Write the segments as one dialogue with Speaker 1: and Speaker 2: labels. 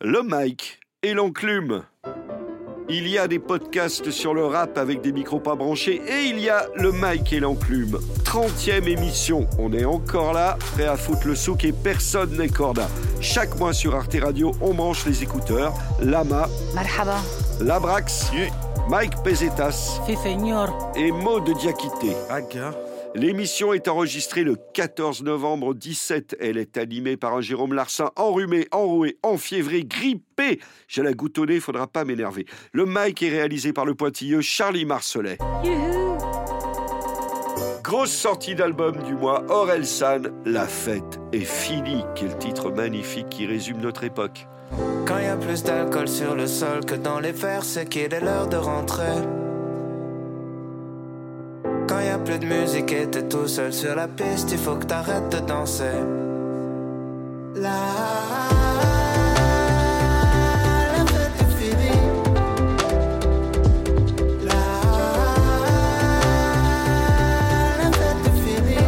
Speaker 1: Le mic et l'enclume. Il y a des podcasts sur le rap avec des micros pas branchés et il y a le mic et l'enclume. 30e émission, on est encore là, prêt à foutre le souk et personne n'est corda. Chaque mois sur Arte Radio, on branche les écouteurs. Lama,
Speaker 2: Marhaba,
Speaker 1: Labrax, Mike Pesetas et Maud Diakité. L'émission est enregistrée le 14 novembre 17. Elle est animée par un Jérôme Larsin enrhumé, enroué, enfiévré, grippé. J'ai la goutte au nez, faudra pas m'énerver. Le mic est réalisé par le pointilleux Charlie Marcelet. Grosse sortie d'album du mois, Orelsan, La fête est finie. Quel titre magnifique qui résume notre époque.
Speaker 3: Quand y a plus d'alcool sur le sol que dans les verres, c'est qu'il est l'heure de rentrer. Quand y a plus de musique et t'es tout seul sur la piste, il faut que t'arrêtes de danser. La fête est finie. La fête est finie.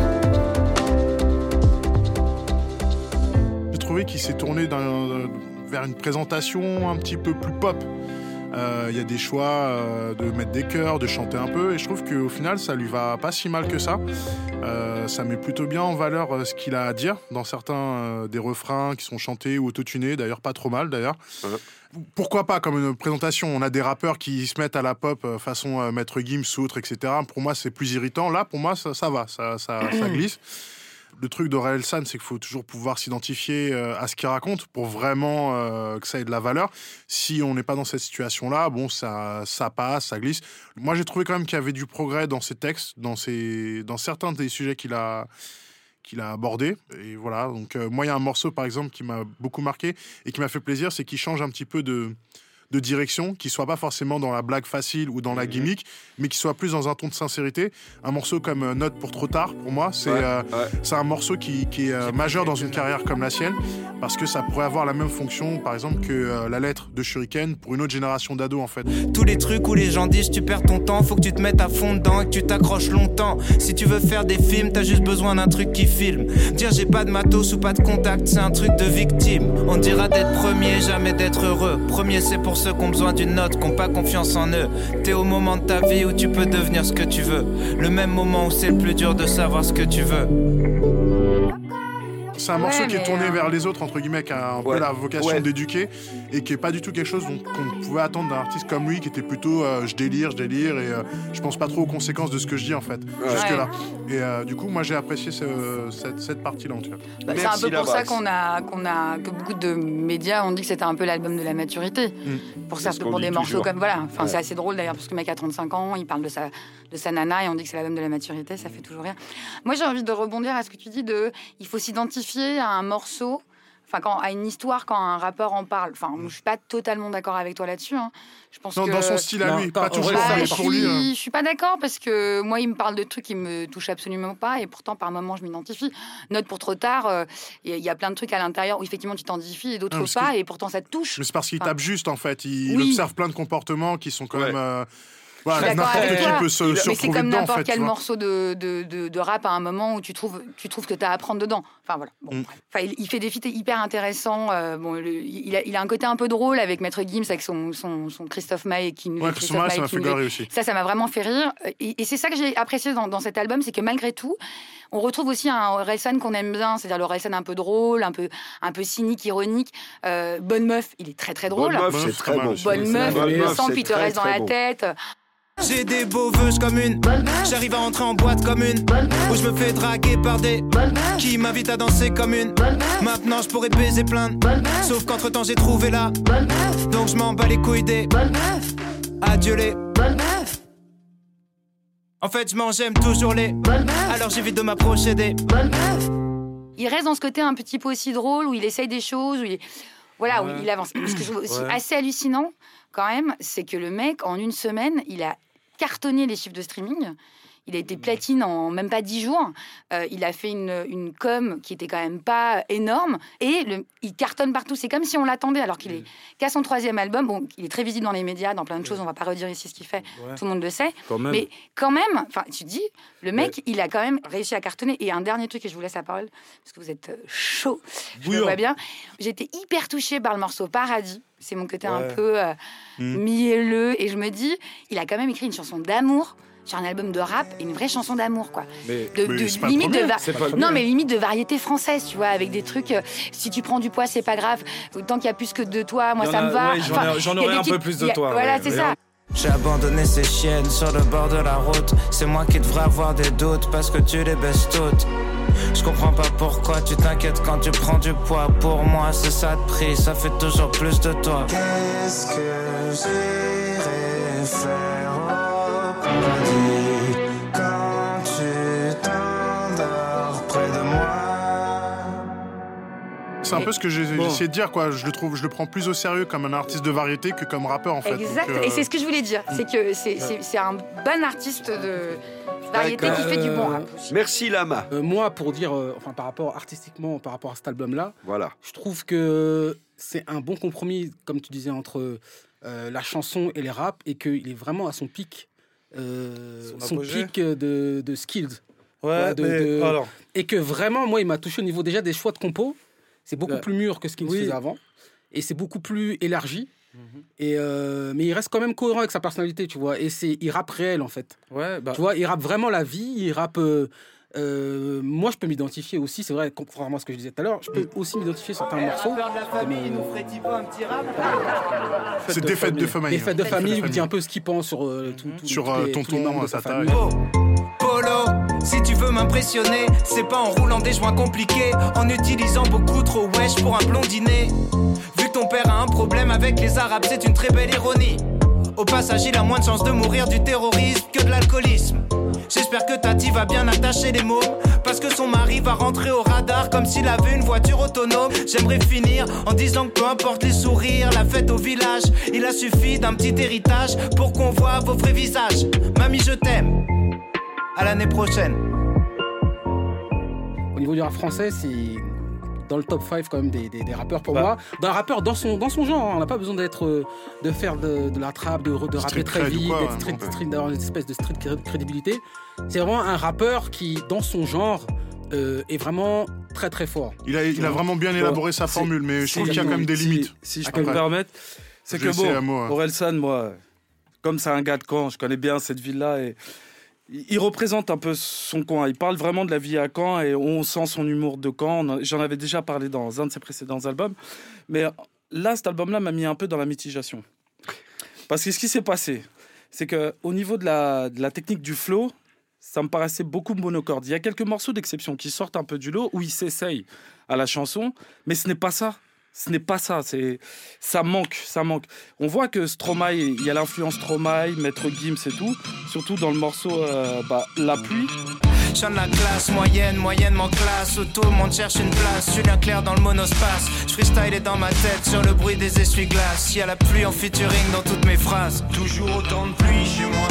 Speaker 4: J'ai trouvé qu'il s'est tourné vers une présentation un petit peu plus pop. Il y a des choix de mettre des chœurs, de chanter un peu, et je trouve qu'au final ça lui va pas si mal que ça. Ça met plutôt bien en valeur ce qu'il a à dire dans certains des refrains qui sont chantés ou autotunés, d'ailleurs pas trop mal d'ailleurs. Pourquoi pas comme une présentation, on a des rappeurs qui se mettent à la pop façon Maître Gims, Soutre, etc. Pour moi c'est plus irritant, là pour moi ça va, ça glisse. Le truc d'Orelsan, c'est qu'il faut toujours pouvoir s'identifier à ce qu'il raconte pour vraiment que ça ait de la valeur. Si on n'est pas dans cette situation-là, bon, ça passe, ça glisse. Moi, j'ai trouvé quand même qu'il y avait du progrès dans ses textes, dans certains des sujets qu'il a abordés. Et voilà, donc moi, il y a un morceau, par exemple, qui m'a beaucoup marqué et qui m'a fait plaisir, c'est qu'il change un petit peu de direction, qui soit pas forcément dans la blague facile ou dans la gimmick, mais qui soit plus dans un ton de sincérité. Un morceau comme Note pour trop tard, pour moi, c'est un morceau qui est majeur dans une carrière comme la sienne, parce que ça pourrait avoir la même fonction, par exemple, que la lettre de Shuriken pour une autre génération d'ados, en fait.
Speaker 3: Tous les trucs où les gens disent tu perds ton temps, faut que tu te mettes à fond dedans et que tu t'accroches longtemps. Si tu veux faire des films, t'as juste besoin d'un truc qui filme. Dire j'ai pas de matos ou pas de contact, c'est un truc de victime. On dira d'être premier, jamais d'être heureux. Premier, c'est pour ceux qui ont besoin d'une note, qui ont pas confiance en eux. T'es au moment de ta vie où tu peux devenir ce que tu veux. Le même moment où c'est le plus dur de savoir ce que tu veux.
Speaker 4: C'est un morceau qui est tourné vers les autres, entre guillemets, qui a un peu la vocation d'éduquer et qui est pas du tout quelque chose qu'on pouvait attendre d'un artiste comme lui, qui était plutôt je délire et je pense pas trop aux conséquences de ce que je dis, en fait, jusque-là. Et du coup, moi, j'ai apprécié cette partie-là, en tout cas.
Speaker 2: C'est un peu pour ça que beaucoup de médias ont dit que c'était un peu l'album de la maturité. Pour des morceaux toujours. Comme voilà. Enfin, c'est assez drôle d'ailleurs, parce que le mec a 35 ans, il parle de sa nana et on dit que c'est l'album de la maturité, ça fait toujours rire. Moi, j'ai envie de rebondir à ce que tu dis il faut s'identifier à un morceau, à une histoire quand un rappeur en parle. Je suis pas totalement d'accord avec toi là-dessus. Hein. Je pense que
Speaker 4: dans son style à lui, pas toujours
Speaker 2: pour lui. Je suis pas d'accord parce que moi, il me parle de trucs qui me touchent absolument pas et pourtant par moments je m'identifie. Note pour trop tard, il y a plein de trucs à l'intérieur où effectivement tu t'identifies et d'autres pas et pourtant ça te touche.
Speaker 4: Mais c'est parce qu'il tape juste en fait. Il observe plein de comportements qui sont quand même.
Speaker 2: Voilà,
Speaker 4: n'importe qui peut se retrouver dedans.
Speaker 2: Mais c'est comme n'importe quel
Speaker 4: vois.
Speaker 2: morceau de rap à un moment où tu trouves que tu as à apprendre dedans. Enfin voilà. Bon, il fait des feats hyper intéressants. Il a un côté un peu drôle avec Maître Gims, avec son Christophe Maé qui nous.
Speaker 4: Christophe Maé, ça m'a fait garer aussi.
Speaker 2: Ça m'a vraiment fait rire. Et c'est ça que j'ai apprécié dans cet album, c'est que malgré tout, on retrouve aussi un Orelsan qu'on aime bien, c'est-à-dire le Orelsan un peu drôle, un peu cynique, ironique. Bonne meuf, il est très très drôle.
Speaker 1: Bonne meuf, c'est très bon.
Speaker 2: Bonne meuf, le sang qui te reste dans la tête.
Speaker 3: J'ai des beaux vœux comme une. J'arrive à rentrer en boîte comme une. Où je me fais draguer par des qui m'invitent à danser comme une. Maintenant je pourrais te baiser plein. Sauf qu'entre temps j'ai trouvé la. Donc je m'en bats les couilles des. Adieu les. En fait j'aime toujours les. Alors j'évite de m'approcher des.
Speaker 2: Il reste dans ce côté un petit peu aussi drôle où il essaye des choses, où il avance. Ce que je trouve aussi assez hallucinant quand même, c'est que le mec en une semaine il a cartonné les chiffres de streaming. Il a été platine en même pas 10 jours. Il a fait une com qui était quand même pas énorme. Et il cartonne partout. C'est comme si on l'attendait, alors qu'il est qu'à son 3e album. Bon, il est très visible dans les médias, dans plein de choses. On va pas redire ici ce qu'il fait. Ouais. Tout le monde le sait. Mais quand même, tu te dis, le mec, il a quand même réussi à cartonner. Et un dernier truc, et je vous laisse la parole, parce que vous êtes chaud. Je le vois bien. J'étais hyper touchée par le morceau Paradis. C'est mon côté un peu mielleux. Et je me dis, il a quand même écrit une chanson d'amour sur un album de rap et une vraie chanson d'amour, quoi. Limite de variété française, tu vois, avec des trucs. Si tu prends du poids, c'est pas grave. Tant qu'il y a plus que de toi, moi ça me va.
Speaker 5: J'en aurais un peu plus de toi.
Speaker 2: Voilà, c'est ça.
Speaker 3: J'ai abandonné ces chiennes sur le bord de la route. C'est moi qui devrais avoir des doutes parce que tu les baisses toutes. Je comprends pas pourquoi tu t'inquiètes quand tu prends du poids. Pour moi c'est ça de prix, ça fait toujours plus de toi. Qu'est-ce que j'irai faire au paradis quand tu t'endors près de moi?
Speaker 4: C'est un peu ce que j'ai essayé de dire, quoi. Je le prends plus au sérieux comme un artiste de variété que comme rappeur, en fait.
Speaker 2: Exact, et c'est ce que je voulais dire. C'est que c'est un bon artiste de variété qui fait du bon rap.
Speaker 1: Merci Lama.
Speaker 6: Moi, pour dire, par rapport artistiquement, par rapport à cet album-là,
Speaker 1: voilà.
Speaker 6: Je trouve que c'est un bon compromis, comme tu disais, entre la chanson et les raps, et qu'il est vraiment à son pic, son pic de skills.
Speaker 5: Ouais,
Speaker 6: et que vraiment, moi, il m'a touché au niveau déjà des choix de compos. C'est beaucoup plus mûr que ce qu'il faisait avant. Et c'est beaucoup plus élargi. Et mais il reste quand même cohérent avec sa personnalité, tu vois. Et il rappe réel, en fait.
Speaker 5: Ouais,
Speaker 6: tu vois, il rappe vraiment la vie. Il rappe... moi, je peux m'identifier aussi. C'est vrai, contrairement à ce que je disais tout à l'heure, je peux aussi m'identifier sur certains morceaux.
Speaker 4: C'est des fêtes de famille.
Speaker 6: Des fêtes de famille, où il dit un peu ce qu'il pense sur
Speaker 4: tonton, sa taille.
Speaker 3: Polo, si tu veux m'impressionner, c'est pas en roulant des joints compliqués, en utilisant beaucoup trop wesh pour un blondinet. Vu que ton père a un problème avec les arabes, c'est une très belle ironie. Au passage, il a moins de chances de mourir du terrorisme que de l'alcoolisme. J'espère que Tati va bien attacher les mômes, parce que son mari va rentrer au radar comme s'il avait une voiture autonome. J'aimerais finir en disant que peu importe les sourires, la fête au village, il a suffi d'un petit héritage pour qu'on voit vos vrais visages. Mamie, je t'aime. À l'année prochaine.
Speaker 6: Au niveau du rap français, c'est dans le top 5 quand même des rappeurs pour moi. D'un rappeur dans son genre, on n'a pas besoin de faire de la trappe, de rapper très vite, d'avoir une espèce de street crédibilité. C'est vraiment un rappeur qui, dans son genre, est vraiment très très fort.
Speaker 4: Il a vraiment bien élaboré sa formule, mais je trouve qu'il y a quand même des limites.
Speaker 5: Si je peux me permettre, c'est que Orelsan, moi, comme c'est un gars de Caen, je connais bien cette ville-là et il représente un peu son coin. Il parle vraiment de la vie à Caen et on sent son humour de Caen. J'en avais déjà parlé dans un de ses précédents albums. Mais là, cet album-là m'a mis un peu dans la mitigation. Parce que ce qui s'est passé, c'est qu'au niveau de la technique du flow, ça me paraissait beaucoup monocorde. Il y a quelques morceaux d'exception qui sortent un peu du lot, où il s'essaye à la chanson, mais ce n'est pas ça. Ce n'est pas ça, ça manque. On voit que Stromae, il y a l'influence Stromae, Maître Gims et tout, surtout dans le morceau La pluie.
Speaker 3: Je de la classe moyennement classe, où tout le monde cherche une place. Julien Clerc dans le monospace, je freestyle dans ma tête sur le bruit des essuie-glaces. Il y a la pluie en featuring dans toutes mes phrases. Toujours autant de pluie chez moi,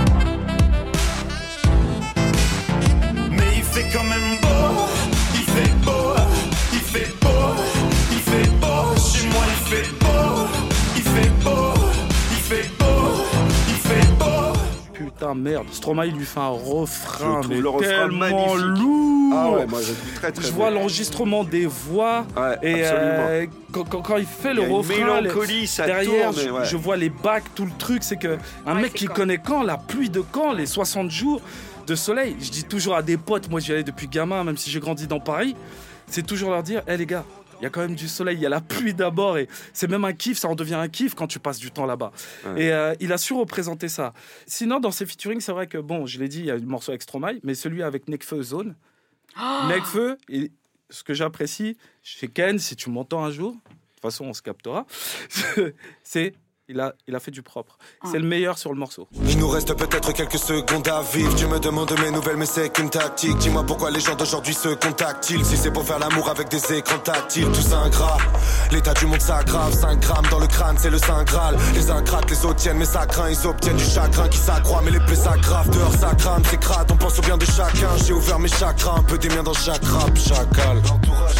Speaker 3: mais il fait quand même beau. Il fait beau, il fait beau. Chez moi il fait beau, il fait beau, il fait beau, il fait beau.
Speaker 5: Putain merde, Stromae il lui fait un refrain mais
Speaker 1: le refrain
Speaker 5: tellement lourd.
Speaker 1: Ah ouais, moi je très très.
Speaker 5: Je vois l'enregistrement des voix et quand il fait le refrain,
Speaker 1: mélancolie, ça
Speaker 5: derrière
Speaker 1: tourne,
Speaker 5: je vois les bacs, tout le truc, c'est que un mec qui connaît Caen, la pluie de Caen, les 60 jours de soleil. Je dis toujours à des potes, moi j'y allais depuis gamin, même si j'ai grandi dans Paris, c'est toujours leur dire, les gars, il y a quand même du soleil, il y a la pluie d'abord et c'est même un kiff, ça en devient un kiff quand tu passes du temps là-bas. Ouais. Et il a su représenter ça. Sinon, dans ses featuring, c'est vrai que, bon, je l'ai dit, il y a le morceau avec Stromae, mais celui avec Nekfeu Zone. Nekfeu, et ce que j'apprécie chez Ken, si tu m'entends un jour, de toute façon on se captera, c'est il a fait du propre. C'est le meilleur sur le morceau.
Speaker 7: Il nous reste peut-être quelques secondes à vivre. Tu me demandes mes nouvelles, mais c'est qu'une tactique. Dis-moi pourquoi les gens d'aujourd'hui se contactent-ils. Si c'est pour faire l'amour avec des écrans tactiles, tout ça ingrat. L'état du monde s'aggrave, 5 grammes dans le crâne, c'est le Saint Graal. Les uns grattent, les autres tiennent, mais ça craint. Ils obtiennent du chagrin qui s'accroît, mais les plaies s'aggravent. Dehors ça crame, c'est crade, on pense au bien de chacun. J'ai ouvert mes chakras, un peu des miens dans chaque rap, chacal. L'entourage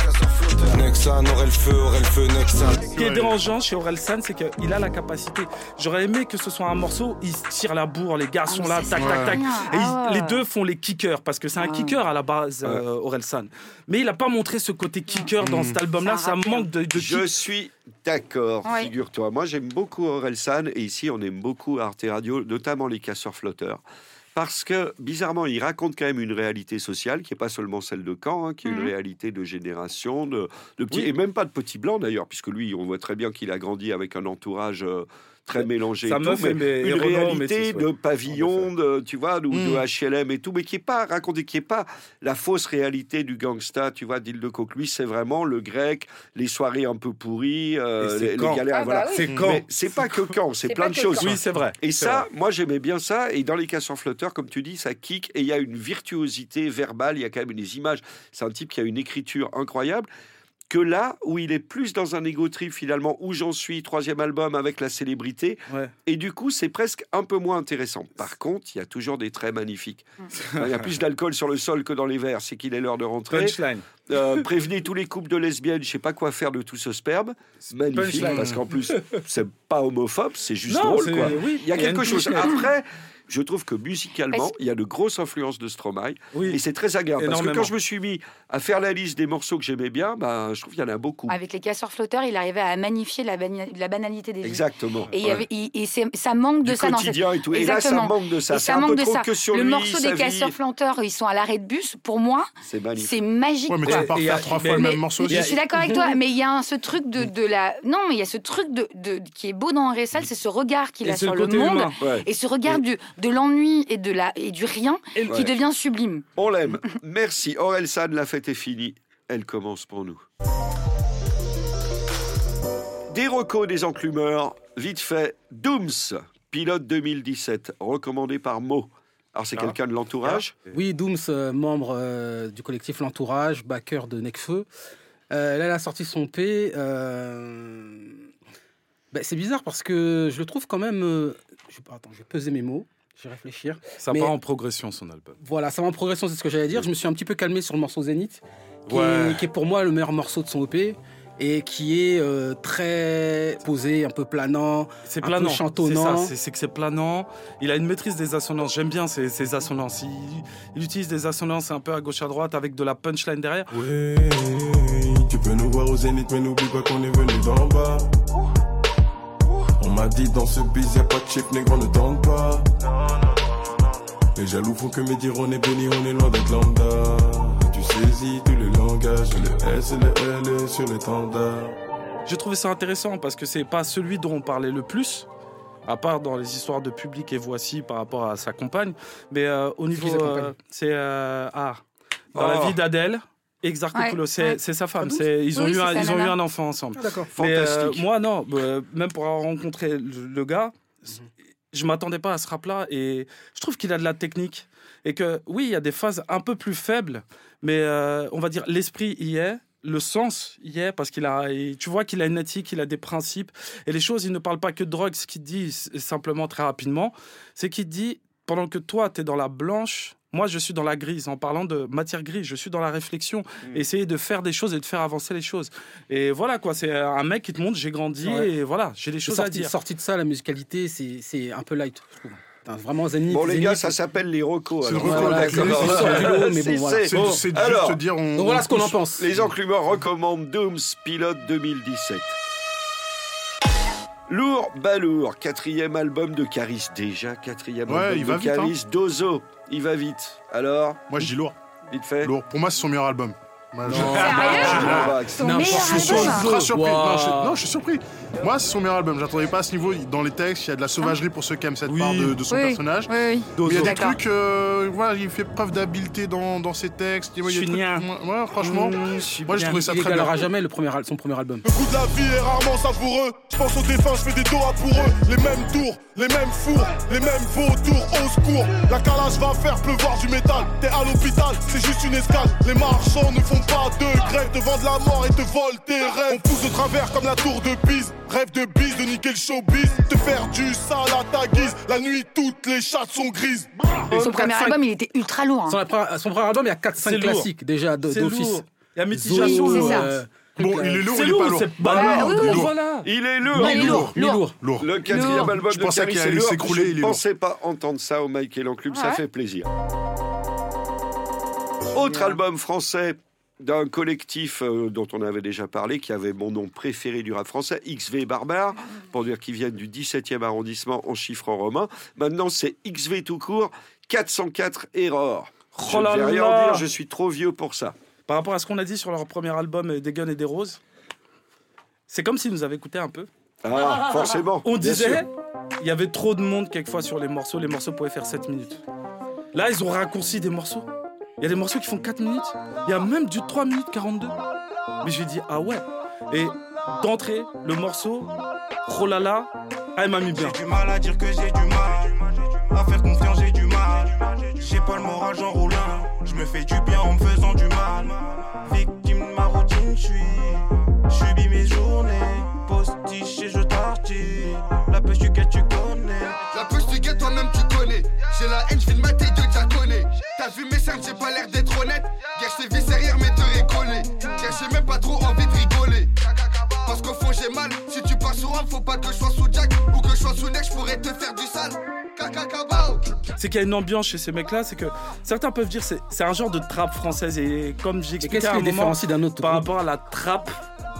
Speaker 7: Nexan, Aurel-Feu, Nexan.
Speaker 5: Ce qui est dérangeant chez Orelsan, c'est qu'il a la capacité. J'aurais aimé que ce soit un morceau, il tire la bourre, les gars sont là, tac, tac, tac. Et les deux font les kickers, parce que c'est un kicker à la base, Orelsan. Mais il n'a pas montré ce côté kicker dans cet album-là, ça manque de kick.
Speaker 1: Je suis d'accord, figure-toi. Moi, j'aime beaucoup Orelsan, et ici, on aime beaucoup Arte Radio, notamment les casseurs-flotteurs. Parce que, bizarrement, il raconte quand même une réalité sociale qui n'est pas seulement celle de Caen, qui est une réalité de génération, de petits, et même pas de petits blancs d'ailleurs, puisque lui, on voit très bien qu'il a grandi avec un entourage très mélangé.
Speaker 5: Sa meuf
Speaker 1: mais une réalité de pavillon, tu vois, ou de HLM et tout, mais qui n'est pas raconté, qui n'est pas la fausse réalité du gangsta, tu vois, d'Île-de-Coque. Lui, c'est vraiment le grec, les soirées un peu pourries, les galères. Voilà.
Speaker 5: C'est Caen.
Speaker 1: Mais c'est pas que Caen, c'est plein de choses.
Speaker 5: Oui, c'est vrai.
Speaker 1: Et ça, moi, j'aimais bien ça. Et dans les casseurs-flotteurs, comme tu dis, ça kick et il y a une virtuosité verbale, il y a quand même des images. C'est un type qui a une écriture incroyable. Que là, où il est plus dans un ego trip finalement, où j'en suis, 3e album avec la célébrité, et du coup, c'est presque un peu moins intéressant. Par contre, il y a toujours des traits magnifiques. Il y a plus d'alcool sur le sol que dans les verres, c'est qu'il est l'heure de rentrer.
Speaker 5: Punchline.
Speaker 1: Prévenez tous les couples de lesbiennes, je sais pas quoi faire de tout ce sperme. Magnifique, parce qu'en plus, c'est pas homophobe, c'est juste drôle, quoi. Il y a quelque chose. Après, je trouve que musicalement, il y a de grosses influences de Stromae, et c'est très agréable. Parce que quand je me suis mis à faire la liste des morceaux que j'aimais bien, je trouve qu'il y en a beaucoup.
Speaker 2: Avec les casseurs-flotteurs, il arrivait à magnifier la banalité des vies.
Speaker 1: Exactement.
Speaker 2: Et ça manque de
Speaker 1: du
Speaker 2: ça
Speaker 1: quotidien
Speaker 2: dans
Speaker 1: et tout. Et là, ça manque de ça. C'est un peu trop que sur
Speaker 2: le
Speaker 1: lui,
Speaker 2: morceau des casseurs-flotteurs, ils sont à l'arrêt de bus. Pour moi, c'est magique.
Speaker 4: Ouais, mais tu peux pas faire 3 fois le même morceau.
Speaker 2: Je suis d'accord avec toi, mais il y a ce truc de la... Non, mais il y a ce truc qui est beau dans Orelsan, c'est ce regard qu'il a sur le monde. Et ce regard de l'ennui et du rien qui devient sublime.
Speaker 1: On l'aime. Merci. Orelsan, la fête est finie. Elle commence pour nous. Des recos des enclumeurs. Vite fait. Dooms, pilote 2017, recommandé par Mo. Alors, c'est quelqu'un de l'entourage ?
Speaker 6: Oui, Dooms, membre du collectif L'Entourage, backer de Nekfeu. Là, elle a sorti son P. C'est bizarre parce que je le trouve quand même... je vais peser mes mots. Je vais réfléchir.
Speaker 5: Ça part en progression, son album.
Speaker 6: Voilà, ça va en progression, c'est ce que j'allais dire. Je me suis un petit peu calmé sur le morceau Zénith, qui est pour moi le meilleur morceau de son EP, et qui est très posé, un peu planant,
Speaker 5: c'est planant,
Speaker 6: peu chantonnant.
Speaker 5: C'est que c'est planant. Il a une maîtrise des assonances. J'aime bien ces assonances. Il utilise des assonances un peu à gauche à droite avec de la punchline derrière.
Speaker 8: Oui, tu peux nous voir au Zénith, mais n'oublie pas qu'on est venu d'en bas. On m'a dit dans ce biz y'a pas de chip, négro ne tente pas. Les jaloux font que me dire on est béni, on est loin d'être lambda. Tu saisis tous les langages, le S et le L sur l'étendard.
Speaker 5: J'ai trouvé ça intéressant parce que c'est pas celui dont on parlait le plus, à part dans les histoires de Public et Voici par rapport à sa compagne. Mais au niveau... c'est dans la vie d'Adèle. Exarchopoulos, c'est sa femme. Ils ont eu un enfant ensemble.
Speaker 6: Ah, d'accord.
Speaker 1: Fantastique.
Speaker 5: Moi, non. Même pour avoir rencontré le gars, je m'attendais pas à ce rap-là. Et je trouve qu'il a de la technique. Et que, oui, il y a des phases un peu plus faibles. Mais on va dire, l'esprit y est. Le sens y est. Parce tu vois qu'il a une éthique, il a des principes. Et les choses, il ne parle pas que de drogue. Ce qu'il dit, simplement, très rapidement, c'est qu'il dit, pendant que toi, tu es dans la blanche... Moi, je suis dans la grise. En parlant de matière grise, je suis dans la réflexion. Essayer de faire des choses et de faire avancer les choses. Et voilà, quoi. C'est un mec qui te montre, j'ai grandi et voilà, j'ai des choses à dire.
Speaker 6: Sorti de ça, la musicalité, c'est un peu light, je trouve. Vraiment Zénith.
Speaker 1: Bon, les gars, ça s'appelle les recos.
Speaker 4: C'est le reco, d'accord. C'est juste dire...
Speaker 6: Donc voilà ce qu'on en pense.
Speaker 1: Les enclumeurs recommandent Dooms, pilote 2017. Lourd, balourd, 4e album de Caris. Déjà 4e album de Caris. Dozo, il va vite. Alors ?
Speaker 4: Moi, je dis lourd.
Speaker 1: Vite fait.
Speaker 4: Lourd. Pour moi, c'est son meilleur album.
Speaker 2: Sérieux?
Speaker 4: Je suis ultra surpris. Non, je suis surpris. Moi, c'est son meilleur album. J'attendais pas à ce niveau. Dans les textes, il y a de la sauvagerie pour ceux qui aiment cette part de son personnage.
Speaker 2: Oui.
Speaker 4: Mais il y a des trucs, voilà, il fait preuve d'habileté dans ses textes.
Speaker 5: Je suis nien.
Speaker 4: Ouais, franchement, moi j'ai trouvé ça très bien.
Speaker 6: Il égalera jamais son premier album.
Speaker 9: Le goût de la vie est rarement savoureux. Je pense aux défunts, je fais des doigts pour eux. Les mêmes tours, les mêmes fours, les mêmes vautours, au secours. La calage va faire pleuvoir du métal. T'es à l'hôpital, c'est juste une escale. Les marchands ne font pas de grève, te vendent la mort et te volent tes rêves. On pousse de travers comme la tour de Pise. Rêve de bise, de niquer le showbiz. Te faire du sale à ta guise. La nuit, toutes les chattes sont grises.
Speaker 2: Son premier album, il était ultra lourd.
Speaker 6: Son premier album, il y a 4-5 classiques déjà d'office.
Speaker 5: Il y a mitigation.
Speaker 2: C'est ça.
Speaker 4: Bon, il est lourd, il est pas lourd.
Speaker 1: Il est lourd. Le quatrième album de Camille, c'est lourd. Je ne pensais pas entendre ça au Mike Elan Club, ça fait plaisir. Autre album français d'un collectif dont on avait déjà parlé, qui avait mon nom préféré du rap français, XV Barbare, pour dire qu'ils viennent du 17e arrondissement en chiffres romains. Maintenant, c'est XV tout court, 404 Error. Je ne vais rien dire, je suis trop vieux pour ça.
Speaker 5: Par rapport à ce qu'on a dit sur leur premier album, Des Guns et des Roses, c'est comme s'ils nous avaient écouté un peu.
Speaker 1: Ah, forcément.
Speaker 5: On disait, il y avait trop de monde quelquefois sur les morceaux pouvaient faire 7 minutes. Là, ils ont raccourci des morceaux. Il y a des morceaux qui font 4 minutes. Il y a même du 3 minutes 42. Mais j'ai dit, ah ouais. Et d'entrée, le morceau, oh là là, elle m'a mis bien.
Speaker 10: J'ai du mal à dire que j'ai du mal. À faire confiance, j'ai du mal. J'ai pas le moral, j'en roule un. Je me fais du bien en me faisant du mal. Victime de ma routine, je subis mes journées. Postiche et je tartine. La pêche du guet, tu connais.
Speaker 11: La pêche du guet, toi-même tu connais. J'ai la haine, je fais de ma tête de diaconé. T'as vu mes cernes, j'ai pas l'air d'être honnête. Guerre, je te vis derrière, mais te récoller. Guerre, j'ai même pas trop envie de rigoler. Parce qu'au fond, j'ai mal. Si tu passes sous rap, faut pas que je sois sous Jack. Ou que je sois sous Neck, je pourrais te faire du sale.
Speaker 5: C'est qu'il y a une ambiance chez ces mecs-là, c'est que certains peuvent dire c'est un genre de trappe française. Et comme j'expliquais à un moment,
Speaker 6: d'un autre
Speaker 5: par rapport à la trappe,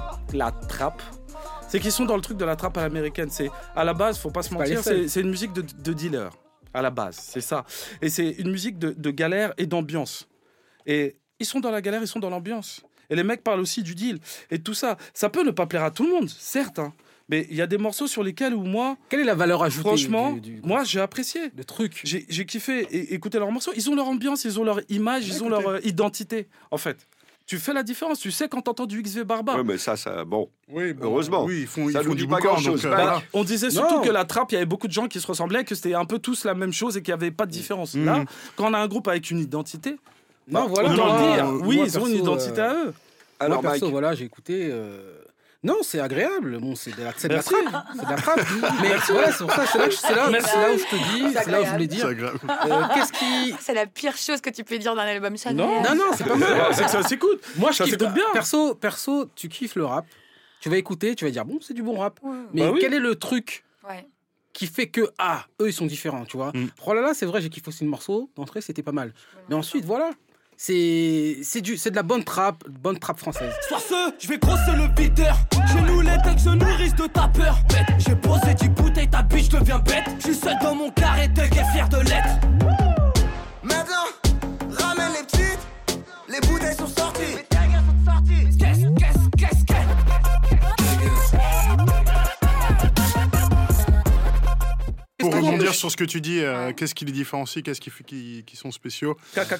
Speaker 5: c'est qu'ils sont dans le truc de la trappe à l'américaine. C'est, à la base, faut pas se mentir, c'est une musique de dealer. À la base, c'est ça. Et c'est une musique de galère et d'ambiance. Et ils sont dans la galère, ils sont dans l'ambiance. Et les mecs parlent aussi du deal. Et tout ça, ça peut ne pas plaire à tout le monde, certes. Hein. Mais il y a des morceaux sur lesquels où moi...
Speaker 6: Quelle est la valeur ajoutée?
Speaker 5: Franchement, moi, j'ai apprécié.
Speaker 6: Le truc.
Speaker 5: J'ai kiffé écouter leurs morceaux. Ils ont leur ambiance, ils ont leur image, ils ont leur identité, en fait. Tu fais la différence. Tu sais quand t'entends du XV Barbare.
Speaker 1: Oui, mais ça, bon. Oui, heureusement.
Speaker 4: Oui, ils
Speaker 1: ça
Speaker 4: font
Speaker 1: dit pas grand-chose.
Speaker 5: On disait surtout que la trappe, il y avait beaucoup de gens qui se ressemblaient, que c'était un peu tous la même chose et qu'il n'y avait pas de différence. Là, quand on a un groupe avec une identité,
Speaker 6: non, voilà.
Speaker 5: Oui, ils ont une identité à eux.
Speaker 6: Alors, moi, perso, voilà, j'ai écouté... Non, c'est agréable. Bon, c'est de la trappe. C'est de la trappe. Mais voilà, c'est pour ça, c'est là où je te dis, c'est là où je voulais dire. Qu'est-ce qui...
Speaker 2: C'est la pire chose que tu peux dire d'un album. Ça
Speaker 5: non,
Speaker 6: c'est pas mal.
Speaker 5: C'est que ça s'écoute.
Speaker 6: Moi, je kiffe bien. Perso, tu kiffes le rap. Tu vas écouter, tu vas dire, bon, c'est du bon rap. Mais quel est le truc qui fait que, eux, ils sont différents, tu vois. Oh là là, c'est vrai, j'ai kiffé aussi le morceau. D'entrée, c'était pas mal. Mais ensuite, voilà. C'est de la bonne trappe française.
Speaker 10: Sois ce, je vais crosser le beater. Chez nous, les textes se nourrissent de ta peur. J'ai posé 10 bouteilles, ta bitch devient bête. Je suis seul dans mon carré, t'es fier de l'être.
Speaker 11: Maintenant, ramène les petites. Les bouteilles sont sorties.
Speaker 10: Qu'est-ce
Speaker 4: Pour rebondir sur ce que tu dis, qu'est-ce qui les différencie, qu'est-ce qui sont spéciaux?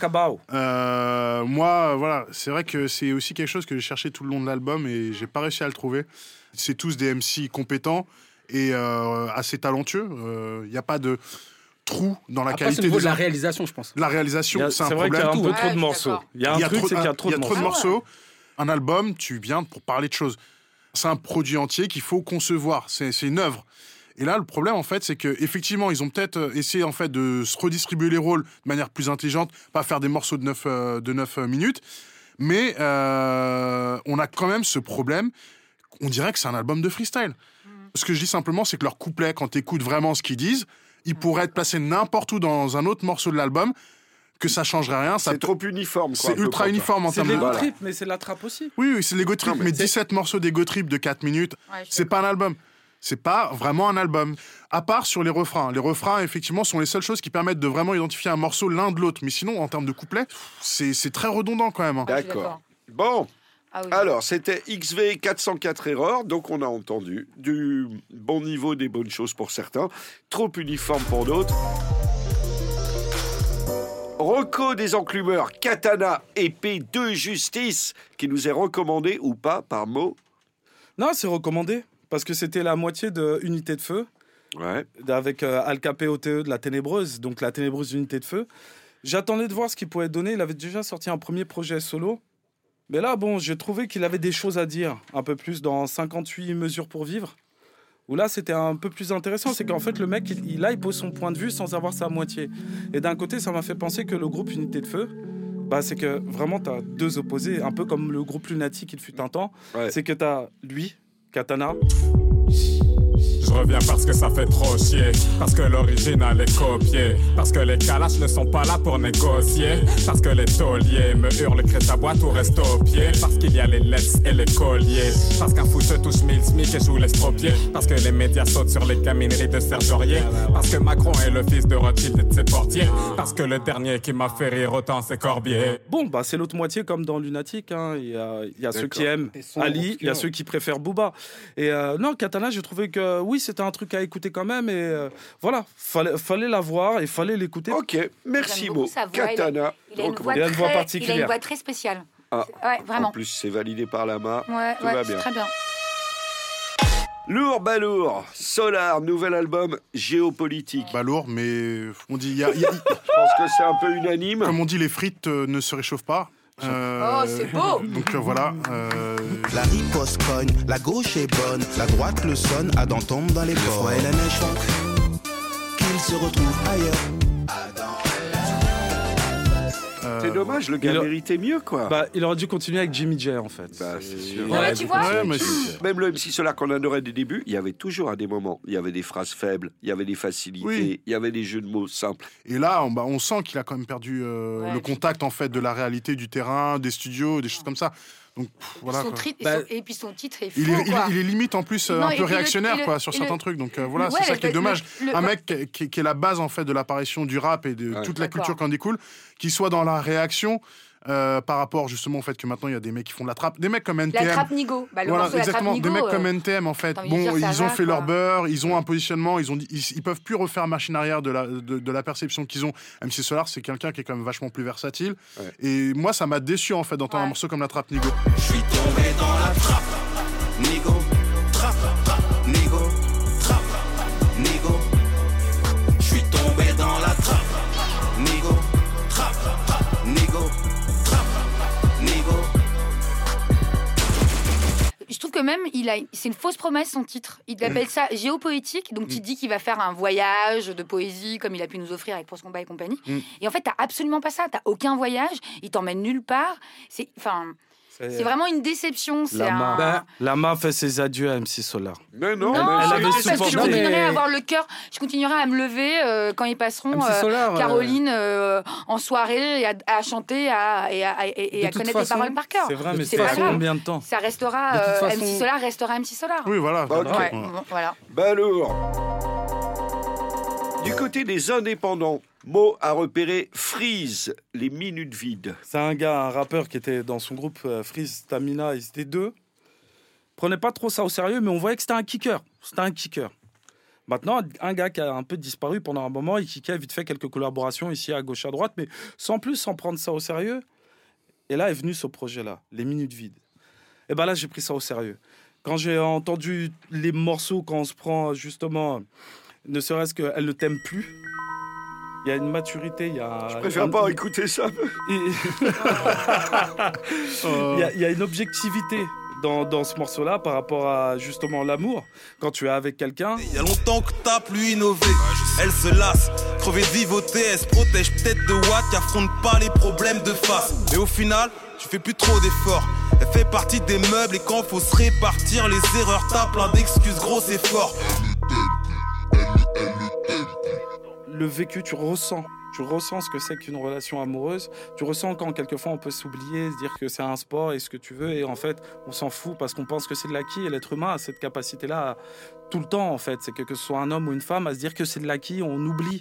Speaker 4: Moi, voilà, c'est vrai que c'est aussi quelque chose que j'ai cherché tout le long de l'album et j'ai pas réussi à le trouver. C'est tous des MC compétents et assez talentueux. Il n'y a pas de trou dans la qualité.
Speaker 6: C'est au niveau de la réalisation, je pense.
Speaker 4: La réalisation, c'est un problème.
Speaker 5: C'est vrai qu'il y a un peu trop de morceaux. Il y a trop de
Speaker 4: morceaux. Un album, tu viens pour parler de choses. C'est un produit entier qu'il faut concevoir. C'est une œuvre. Et là, le problème, en fait, c'est qu'effectivement, ils ont peut-être essayé en fait, de se redistribuer les rôles de manière plus intelligente, pas faire des morceaux de 9 minutes. Mais on a quand même ce problème. On dirait que c'est un album de freestyle. Ce que je dis simplement, c'est que leurs couplets, quand tu écoutes vraiment ce qu'ils disent, ils pourraient être placés n'importe où dans un autre morceau de l'album, que ça changerait rien.
Speaker 1: C'est trop uniforme.
Speaker 4: C'est ultra uniforme en termes de...
Speaker 5: C'est l'ego trip, mais c'est la trappe aussi.
Speaker 4: Oui, c'est l'ego trip, mais 17 morceaux d'ego trip de 4 minutes, c'est pas un album. C'est pas vraiment un album. À part sur les refrains. Les refrains, effectivement, sont les seules choses qui permettent de vraiment identifier un morceau l'un de l'autre. Mais sinon, en termes de couplets, c'est très redondant quand même.
Speaker 1: D'accord. Bon. Ah oui. Alors, c'était XV 404 erreurs, donc on a entendu du bon niveau, des bonnes choses pour certains, trop uniforme pour d'autres. Rocco des Enclumeurs, Katana, épée de justice, qui nous est recommandé ou pas par Mo?
Speaker 5: Non, c'est recommandé, parce que c'était la moitié de Unité de Feu, avec Al Cape OTE de la Ténébreuse, donc la Ténébreuse Unité de Feu. J'attendais de voir ce qu'il pouvait donner, il avait déjà sorti un premier projet solo. Mais là, bon, j'ai trouvé qu'il avait des choses à dire, un peu plus dans 58 mesures pour vivre. Où là, c'était un peu plus intéressant. C'est qu'en fait, le mec, il pose son point de vue sans avoir sa moitié. Et d'un côté, ça m'a fait penser que le groupe Unité de Feu, c'est que vraiment, tu as deux opposés, un peu comme le groupe Lunatic, il fut un temps. Ouais. C'est que tu as lui, Katana.
Speaker 12: Je reviens parce que ça fait trop chier, parce que l'original est copié, parce que les calaches ne sont pas là pour négocier, parce que les tauliers me hurlent, crée ta boîte ou reste au pied, parce qu'il y a les laisses et les colliers, parce qu'un foot touche 1000 SMIC et joue l'estropié, parce que les médias sautent sur les camineries de Serge Aurier, parce que Macron est le fils de Rothschild et de ses portiers, parce que le dernier qui m'a fait rire autant c'est Corbier.
Speaker 5: Bon, c'est l'autre moitié comme dans Lunatic, hein. Il y a ceux qui aiment Ali, il y a ceux qui préfèrent Booba. Et non, Katana, j'ai trouvé que oui, c'était un truc à écouter quand même, et voilà, fallait la voir et fallait l'écouter.
Speaker 1: Ok, merci Mo.
Speaker 2: Katana, il a une voix particulière. Il a une voix très spéciale.
Speaker 1: Ah,
Speaker 2: ouais, vraiment.
Speaker 1: En plus, c'est validé par Lama.
Speaker 2: Ouais,
Speaker 1: tout va bien.
Speaker 2: Très bien.
Speaker 1: Lourd, balourd, Solar, nouvel album géopolitique.
Speaker 4: Balourd, mais on dit...
Speaker 1: Je pense que c'est un peu unanime.
Speaker 4: Comme on dit, les frites ne se réchauffent pas.
Speaker 2: Oh, c'est beau!
Speaker 4: Donc voilà.
Speaker 13: La riposte cogne, la gauche est bonne, la droite le sonne, Adam tombe dans les ports. Le froid et la neige font qu'il se retrouve ailleurs.
Speaker 1: C'est dommage, le gars méritait mieux, quoi.
Speaker 5: Il aurait dû continuer avec Jimmy J, en fait.
Speaker 1: C'est sûr.
Speaker 2: Tu vois,
Speaker 1: même le MC Solar qu'on adorait des débuts, il y avait toujours à des moments, il y avait des phrases faibles, il y avait des facilités, il y avait des jeux de mots simples.
Speaker 4: Et là, on sent qu'il a quand même perdu le contact, en fait, de la réalité du terrain, des studios, des choses comme ça. Donc, voilà,
Speaker 2: et puis son titre est fou.
Speaker 4: Il est limite en plus un peu réactionnaire sur certains trucs. Donc voilà, c'est ça qui est dommage. Un mec qui est la base en fait de l'apparition du rap et de toute la culture qui en découle, qui soit dans la réaction. Par rapport justement au fait que maintenant il y a des mecs qui font de la trappe, des mecs comme NTM.
Speaker 2: La trappe Nigo.
Speaker 4: Voilà, exactement, des mecs comme NTM en fait. Bon, ils ont fait leur beurre, ils ont un positionnement, ils peuvent plus refaire machine arrière de la perception qu'ils ont. MC Solar, c'est quelqu'un qui est quand même vachement plus versatile. Ouais. Et moi, ça m'a déçu en fait d'entendre un morceau comme la trappe Nigo.
Speaker 13: Je suis tombé dans la trappe Nigo, trappe Nigo, trappe Nigo. Je suis tombé dans la trappe Nigo, trappe Nigo.
Speaker 2: Je trouve que même, c'est une fausse promesse son titre. Il appelle ça géopoétique, donc il dit qu'il va faire un voyage de poésie comme il a pu nous offrir avec Prince Combat et compagnie. Et en fait, t'as absolument pas ça. T'as aucun voyage. Il t'emmène nulle part. C'est vraiment une déception.
Speaker 5: Lama fait ses adieux à MC Solar.
Speaker 1: Mais non,
Speaker 2: parce que je continuerai à avoir le cœur. Je continuerai à me lever quand ils passeront Caroline en soirée et à chanter et à connaître les paroles par cœur.
Speaker 5: C'est vrai, mais c'est pas combien de temps.
Speaker 2: Ça restera MC Solar restera MC Solar.
Speaker 4: Oui, voilà.
Speaker 2: Okay. Voilà.
Speaker 1: Balourd. Du côté des indépendants, Mo a repéré Freeze, les minutes vides.
Speaker 5: C'est un rappeur qui était dans son groupe Freeze, Stamina, ils étaient deux. Prenait pas trop ça au sérieux, mais on voyait que c'était un kicker. Maintenant, un gars qui a un peu disparu pendant un moment, il kickait vite fait quelques collaborations ici à gauche à droite, mais sans prendre ça au sérieux. Et là est venu ce projet-là, les minutes vides. Et là, j'ai pris ça au sérieux. Quand j'ai entendu les morceaux, quand on se prend justement, ne serait-ce qu'elle ne t'aime plus. Il y a une maturité,
Speaker 1: Je préfère pas écouter ça.
Speaker 5: Il y a une objectivité dans ce morceau-là par rapport à justement l'amour. Quand tu es avec quelqu'un...
Speaker 14: Il y a longtemps que t'as plus innové. Elle se lasse, crevée de vivoter, elle se protège peut-être de Watt qui affronte pas les problèmes de face. Mais au final, tu fais plus trop d'efforts. Elle fait partie des meubles et quand faut se répartir les erreurs, t'as plein d'excuses, gros et fort.
Speaker 5: Le vécu, tu ressens ce que c'est qu'une relation amoureuse. Tu ressens quand quelquefois on peut s'oublier, se dire que c'est un sport et ce que tu veux, et en fait on s'en fout parce qu'on pense que c'est de l'acquis. Et l'être humain a cette capacité-là tout le temps, en fait. C'est que ce soit un homme ou une femme, à se dire que c'est de l'acquis. On oublie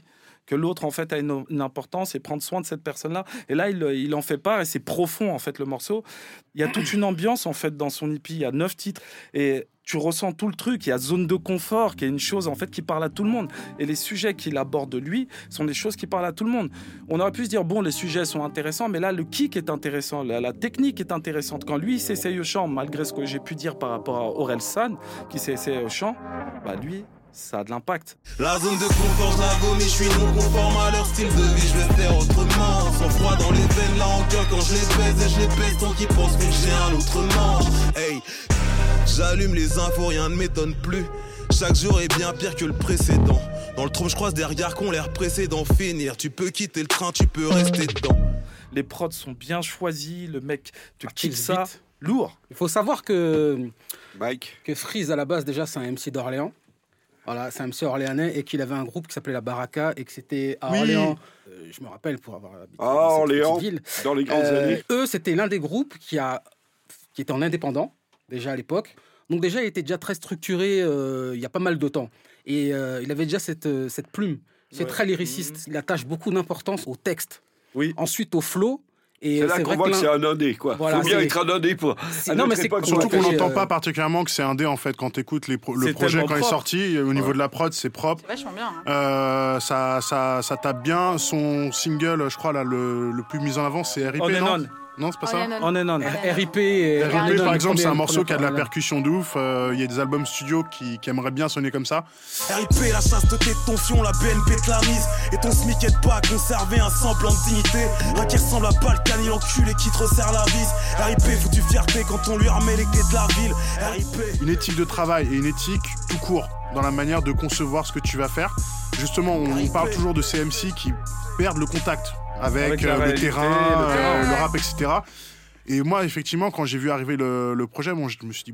Speaker 5: que l'autre en fait a une importance et prendre soin de cette personne-là. Et là, il en fait part et c'est profond en fait le morceau. Il y a toute une ambiance en fait dans son EP. Il y a 9 titres et tu ressens tout le truc. Il y a Zone de confort qui est une chose en fait qui parle à tout le monde. Et les sujets qu'il aborde lui sont des choses qui parlent à tout le monde. On aurait pu se dire bon, les sujets sont intéressants, mais là le kick est intéressant, la technique est intéressante. Quand lui il s'essaye au chant, malgré ce que j'ai pu dire par rapport à Orelsan qui s'est essayé au chant, bah lui ça a de l'impact.
Speaker 14: La zone de confort, je la vomis, je suis non conforme à leur style de vie, je vais faire autrement. Sans froid dans les veines, la rancœur quand je les baise et je les baise tant qu'ils pensent que j'ai un autre manche. Hey, j'allume les infos, rien ne m'étonne plus. Chaque jour est bien pire que le précédent. Dans le trou, je croise des regards qu'on l'air pressés d'en finir. Tu peux quitter le train, tu peux rester dedans.
Speaker 5: Les prods sont bien choisis, le mec te kick ça, lourd.
Speaker 6: Il faut savoir que Freeze à la base déjà c'est un MC d'Orléans. Voilà, c'est un MC orléanais et qu'il avait un groupe qui s'appelait La Baraka et que c'était à Orléans. Je me rappelle pour avoir habité dans cette
Speaker 1: Orléans,
Speaker 6: ville.
Speaker 1: Dans les grandes années.
Speaker 6: Eux, c'était l'un des groupes qui était en indépendant déjà à l'époque. Donc déjà, il était déjà très structuré il y a pas mal de temps. Et il avait déjà cette plume. C'est très lyriciste. Il attache beaucoup d'importance au texte.
Speaker 5: Oui.
Speaker 6: Ensuite au flow. Et
Speaker 1: c'est là qu'on voit que c'est un indé, quoi. Voilà, faut bien être un indé pour.
Speaker 4: Non, mais c'est surtout qu'on n'entend pas particulièrement que c'est indé en fait quand t'écoutes le projet quand il est sorti. Au niveau de la prod, c'est propre.
Speaker 2: C'est vachement bien.
Speaker 4: Ça tape bien. Son single, je crois là, le plus mis en avant, c'est R.I.P. Non, c'est pas ça.
Speaker 5: On and on.
Speaker 6: R.I.P.
Speaker 4: par exemple, c'est un morceau qui a de la percussion de ouf. Il y a des albums studio qui aimeraient bien sonner comme ça.
Speaker 14: R.I.P. la chasteté de ton fion, la BNP te la mise. Et ton SMIC aide pas à conserver un semblant de dignité. Un qui ressemble à Balkany, l'enculé qui te resserre la vis. R.I.P. foutu fierté quand on lui remet les clés de la ville. R.I.P.
Speaker 4: Une éthique de travail et une éthique tout court dans la manière de concevoir ce que tu vas faire. Justement, on parle toujours de ces MC qui perdent le contact avec le terrain, le rap, etc. Et moi, effectivement, quand j'ai vu arriver le projet, je me suis dit,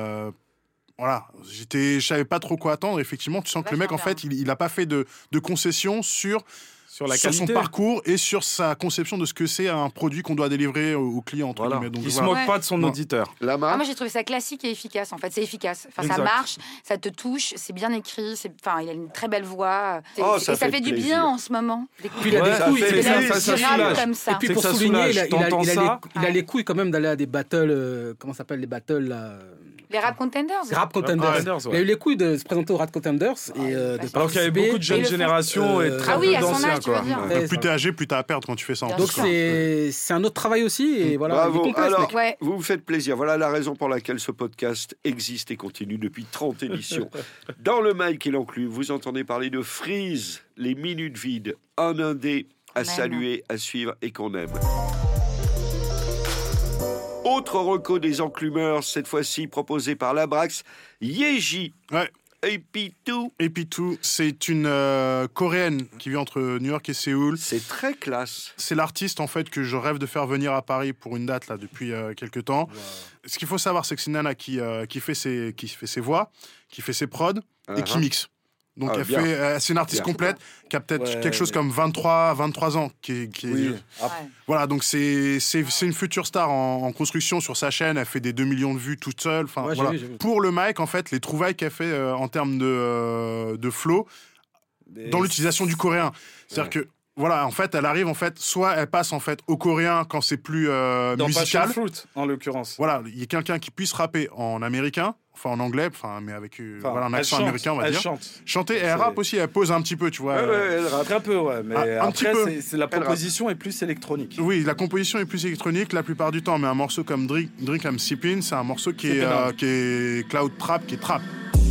Speaker 4: voilà, je savais pas trop quoi attendre. Effectivement, tu sens que le mec, en fait, il a pas fait de concessions sur son parcours et sur sa conception de ce que c'est un produit qu'on doit délivrer au client.
Speaker 5: Voilà. Donc, il se moque pas de son auditeur.
Speaker 2: Moi, j'ai trouvé ça classique et efficace. En fait, c'est efficace. Enfin, ça marche, ça te touche, c'est bien écrit. Il a une très belle voix. Et ça fait du bien en ce moment.
Speaker 6: Puis il a des couilles, comme ça. Et puis pour souligner, il a les couilles quand même d'aller à des battles. Comment ça s'appelle les battles là?
Speaker 2: Les Rap Contenders.
Speaker 6: Il a eu les couilles de se présenter aux Rap Contenders.
Speaker 5: Alors qu'il y avait beaucoup de jeunes générations et très peu d'anciens.
Speaker 4: Plus t'es âgé, plus t'as à perdre quand tu fais ça.
Speaker 6: Donc c'est un autre travail aussi. Et voilà,
Speaker 1: bravo. Alors, vous me faites plaisir. Voilà la raison pour laquelle ce podcast existe et continue depuis 30 émissions. Dans le mic et l'enclume, vous entendez parler de Freeze, les minutes vides, un indé à saluer, à suivre et qu'on aime. Autre reco des enclumeurs, cette fois-ci proposé par Labrax, Yeji.
Speaker 4: Ouais.
Speaker 1: AP2,
Speaker 4: c'est une coréenne qui vit entre New York et Séoul.
Speaker 1: C'est très classe.
Speaker 4: C'est l'artiste en fait que je rêve de faire venir à Paris pour une date là depuis quelques temps. Wow. Ce qu'il faut savoir, c'est que c'est une nana qui fait ses voix, qui fait ses prods et qui mixe. Donc c'est une artiste complète qui a peut-être quelque chose comme 23 ans voilà, donc c'est une future star en construction sur sa chaîne. Elle fait des 2 millions de vues toute seule. Voilà. J'ai vu. Pour le mic, en fait, les trouvailles qu'elle fait en termes de flow dans l'utilisation du coréen, c'est-à-dire que voilà, en fait, elle arrive, soit elle passe, au coréen quand c'est plus
Speaker 5: dans
Speaker 4: musical.
Speaker 5: Passion Fruit, en l'occurrence.
Speaker 4: Voilà, il y a quelqu'un qui puisse rapper en américain, en anglais, mais avec un accent américain, on va dire. Chanter, et elle rappe aussi, elle pose un petit peu, tu vois.
Speaker 5: Elle rappe un peu, mais après, c'est la composition est plus électronique.
Speaker 4: Oui, la composition est plus électronique la plupart du temps, mais un morceau comme Drink I'm Sippin', c'est un morceau qui est cloud trap, qui est trap.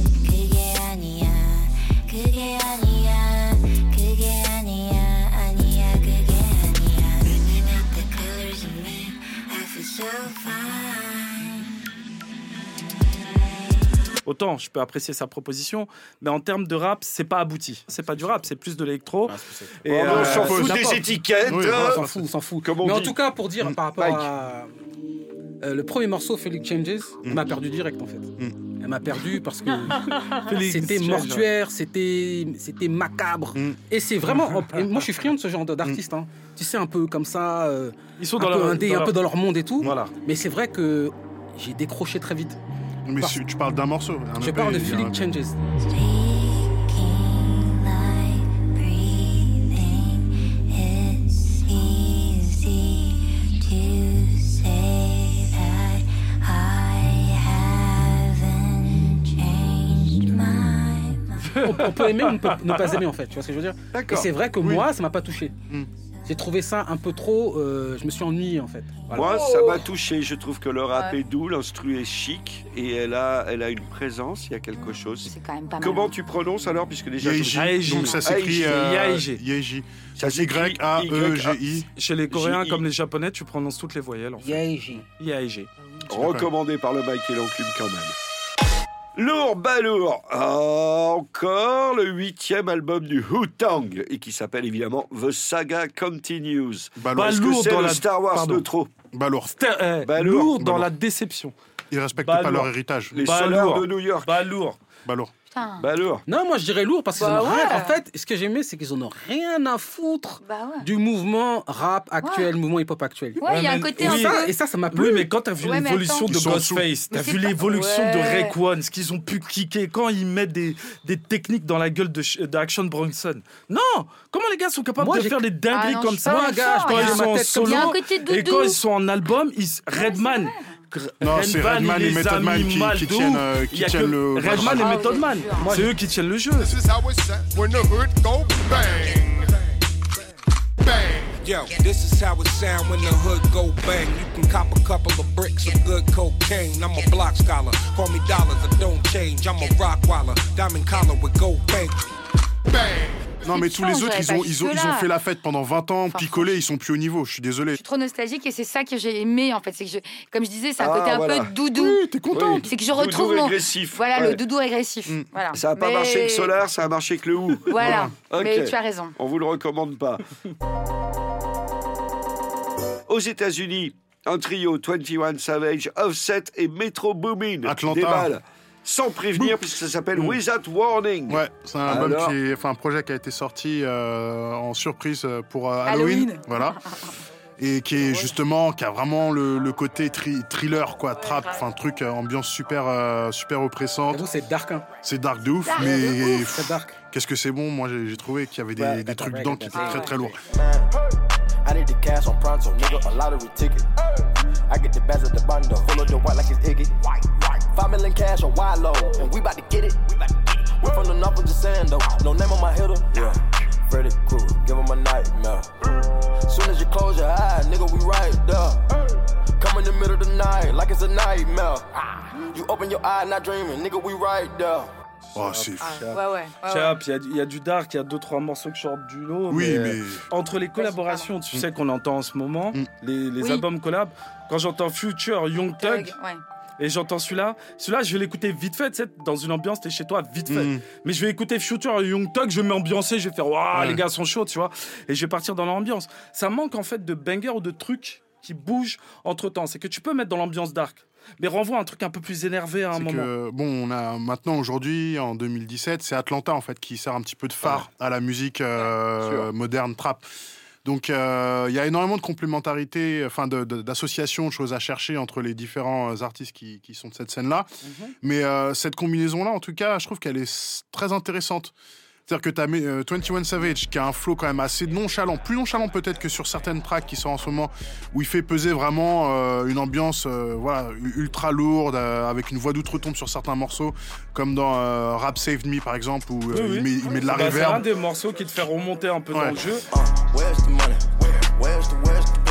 Speaker 5: Autant je peux apprécier sa proposition, mais en termes de rap, c'est pas abouti. C'est pas du rap, c'est plus de l'électro.
Speaker 1: On s'en fout des étiquettes.
Speaker 6: Oui, on s'en fout. Mais en tout cas, pour dire par rapport à le premier morceau, Felix Changes, m'a perdu direct en fait. Elle m'a perdu parce que c'était mortuaire, c'était macabre. Et c'est vraiment. Moi, je suis friand de ce genre d'artistes. Hein. Tu sais, un peu comme ça.
Speaker 5: Ils sont
Speaker 6: un peu dans leur monde et tout. Voilà. Mais c'est vrai que j'ai décroché très vite.
Speaker 4: Mais tu parles d'un morceau.
Speaker 6: Je parle de Felix Changes. on peut aimer ou ne pas aimer en fait, tu vois ce que je veux dire.
Speaker 1: D'accord.
Speaker 6: Et c'est vrai que moi, ça m'a pas touché. J'ai trouvé ça un peu trop. Je me suis ennuyé en fait.
Speaker 1: Voilà. Moi, ça m'a touché. Je trouve que le rap est doux, l'instru est chic et elle a une présence. Il y a quelque chose.
Speaker 2: C'est quand même pas mal.
Speaker 1: Comment tu prononces alors, puisque déjà
Speaker 4: Yaeji. Donc ça s'écrit Yaeji. Ça s'écrit Y-A-E-G-I.
Speaker 5: Chez les Coréens comme les Japonais, tu prononces toutes les voyelles. En fait. Yaeji.
Speaker 1: Recommandé par le Mike et l'enclume quand même. Lourd, balourd, encore le 8e album du Wu-Tang et qui s'appelle évidemment The Saga Continues.
Speaker 5: Est-ce que c'est
Speaker 1: le Star Wars de trop?
Speaker 5: Lourd dans la déception.
Speaker 4: Ils respectent pas leur héritage.
Speaker 1: Les soleurs de New York.
Speaker 5: Balourd.
Speaker 6: Non, moi je dirais lourd parce qu'ils en ont rien. En fait, ce que j'aimais, c'est qu'ils en ont rien à foutre du mouvement rap actuel, mouvement hip-hop actuel.
Speaker 2: Ouais, il y a un côté un peu.
Speaker 6: Et ça m'a plu.
Speaker 5: Oui, mais quand t'as vu l'évolution de Ghostface, t'as vu l'évolution de Raekwon, ce qu'ils ont pu kicker quand ils mettent des techniques dans la gueule d'Action Bronson. Non, comment les gars sont capables de faire des dingueries comme ça quand ils sont en solo et quand ils sont en album, Redman.
Speaker 4: Non, c'est Redman et Method Man qui tiennent le...
Speaker 5: Redman et Method Man, c'est eux qui tiennent le jeu.
Speaker 13: Yo, this is how it sound when the hood go bang. You can cop a couple of bricks of good cocaine. I'm a block scholar, call me dollars, I don't change. I'm a rockwaller, diamond collar with gold bank. Bang!
Speaker 4: Non, mais tous les autres, ils ont fait la fête pendant 20 ans, picolé, ils sont plus au niveau, je suis désolé.
Speaker 2: Je suis trop nostalgique et c'est ça que j'ai aimé en fait. C'est que comme je disais, c'est un côté un peu doudou.
Speaker 4: Oui, t'es contente.
Speaker 2: C'est que je retrouve
Speaker 1: doudou régressif.
Speaker 2: Voilà, le doudou régressif. Voilà.
Speaker 1: Ça n'a pas marché avec Solar, ça a marché avec le Who.
Speaker 2: Voilà, mais tu as raison.
Speaker 1: On vous le recommande pas. Aux États-Unis, un trio 21 Savage, Offset et Metro Boomin.
Speaker 4: Atlanta.
Speaker 1: Déballe. Sans prévenir, puisque ça s'appelle Without Warning.
Speaker 4: Ouais, c'est un album un projet qui a été sorti en surprise pour Halloween. Voilà. Et qui est justement, qui a vraiment le côté thriller, quoi, trap, enfin truc, ambiance super oppressante.
Speaker 6: Vous, c'est dark, hein.
Speaker 4: C'est dark de ouf, mais
Speaker 6: c'est dark.
Speaker 4: Qu'est-ce que c'est bon, moi j'ai trouvé qu'il y avait des trucs dedans qui étaient très très lourds.
Speaker 15: I need the cash on pronto, nigga, a lottery ticket. I get the best of the bundle, full of the white like it's Iggy. 5 million cash on wide low, and we bout to get it. We from the north of the sand though, no name on my hitter. Yeah, Freddy Krueger, give him a nightmare. Soon as you close your eyes, nigga, we right there. Come in the middle of the night, like it's a nightmare. You open your eye, not dreaming, nigga, we right there.
Speaker 4: Oh, c'est
Speaker 5: Chap, il y a du dark, il y a 2-3 morceaux qui sortent du lot.
Speaker 4: Oui, mais
Speaker 5: entre les collaborations, tu sais qu'on entend en ce moment, les albums collab, quand j'entends Future, Young Thug, et j'entends celui-là, je vais l'écouter vite fait, dans une ambiance, t'es chez toi, vite fait. Mais je vais écouter Future et Young Thug, je vais m'ambiancer, je vais faire waouh, les gars sont chauds, tu vois. Et je vais partir dans l'ambiance. Ça manque en fait de bangers ou de trucs qui bougent entre temps. C'est que tu peux mettre dans l'ambiance dark, mais renvoie un truc un peu plus énervé à un moment.
Speaker 4: On a maintenant aujourd'hui, en 2017, c'est Atlanta en fait qui sert un petit peu de phare à la musique moderne trap. Donc il y a énormément de complémentarité, enfin d'associations, de choses à chercher entre les différents artistes qui sont de cette scène-là. Mais cette combinaison-là, en tout cas, je trouve qu'elle est très intéressante. C'est-à-dire que tu as 21 Savage qui a un flow quand même assez nonchalant, plus nonchalant peut-être que sur certaines tracks qui sont en ce moment, où il fait peser vraiment une ambiance ultra lourde, avec une voix d'outre-tombe sur certains morceaux, comme dans Rap Saved Me par exemple, où il met de la reverb.
Speaker 5: C'est un des morceaux qui te fait remonter un peu dans le jeu.
Speaker 15: Where's the money? Where's the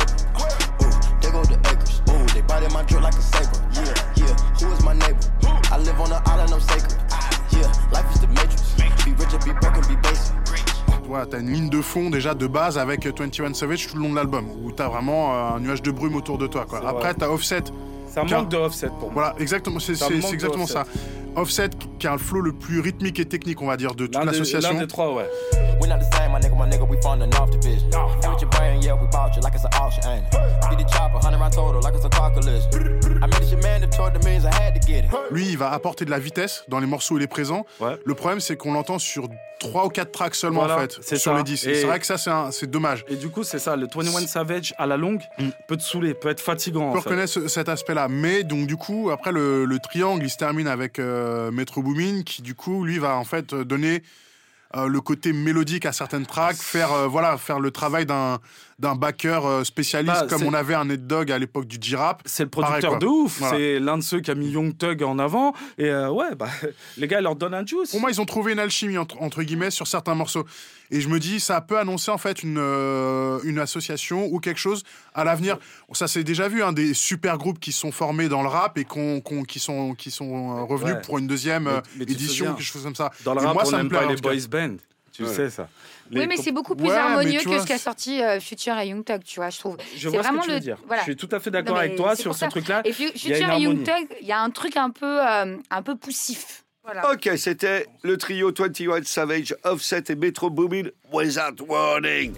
Speaker 15: paper? There go the acres. They biting my drill like a saber. Yeah, who is my neighbor? I live on an island, I'm sacred. Yeah, life is the matrix. Be rich and be broke and be basic.
Speaker 4: Ouais, t'as une ligne de fond déjà de base avec 21 Savage tout le long de l'album, où t'as vraiment un nuage de brume autour de toi, quoi. Après, t'as Offset.
Speaker 5: Ça manque de Offset pour moi.
Speaker 4: Voilà, exactement, c'est exactement ça. Offset qui a le flow le plus rythmique et technique, on va dire, de toute l'association.
Speaker 5: L'un des trois, ouais.
Speaker 15: We not the same, my nigga, we from the North Division. You with your brain, yeah, we bought you like it's an auction, ain't it? Get the chopper, 100 round total, like it's a car collision. I made this mandatory, the means I had to get it.
Speaker 4: Lui, il va apporter de la vitesse dans les morceaux où il est présent. Ouais. Le problème, c'est qu'on l'entend sur 3 ou 4 tracks seulement, en fait, sur les 10. C'est vrai que ça, c'est dommage.
Speaker 5: Et du coup, c'est ça, le 21 Savage, à la longue, peut te saouler, peut être fatigant.
Speaker 4: On peut reconnaître cet aspect-là. Mais donc, du coup, après, le triangle, il se termine avec Metro Boomin, qui, du coup, lui, va en fait donner le côté mélodique à certaines tracks, faire le travail d'un d'un backer spécialiste comme on avait un Ned Dogg à l'époque du J-Rap.
Speaker 5: C'est le producteur de ouf. Voilà. C'est l'un de ceux qui a mis Young Thug en avant. Et les gars, ils leur donnent un juice.
Speaker 4: Pour moi, ils ont trouvé une alchimie, entre guillemets, sur certains morceaux. Et je me dis, ça peut annoncer en fait une association ou quelque chose à l'avenir. Ça s'est déjà vu, des super groupes qui sont formés dans le rap et qui sont revenus pour une deuxième édition, quelque chose comme ça.
Speaker 5: Dans le rap, on n'aime pas les boys band. Tu sais ça.
Speaker 2: Oui, mais c'est beaucoup plus harmonieux que ce qu'a sorti Future et Young Thug, tu vois, je trouve.
Speaker 5: Je vois ce que tu veux dire. Voilà. Je suis tout à fait d'accord avec toi sur ce truc-là.
Speaker 2: Et Future et Young Thug, il y a un truc un peu poussif.
Speaker 1: Voilà. Ok, c'était le trio 21 Savage, Offset et Metro Boomin, Without Warning.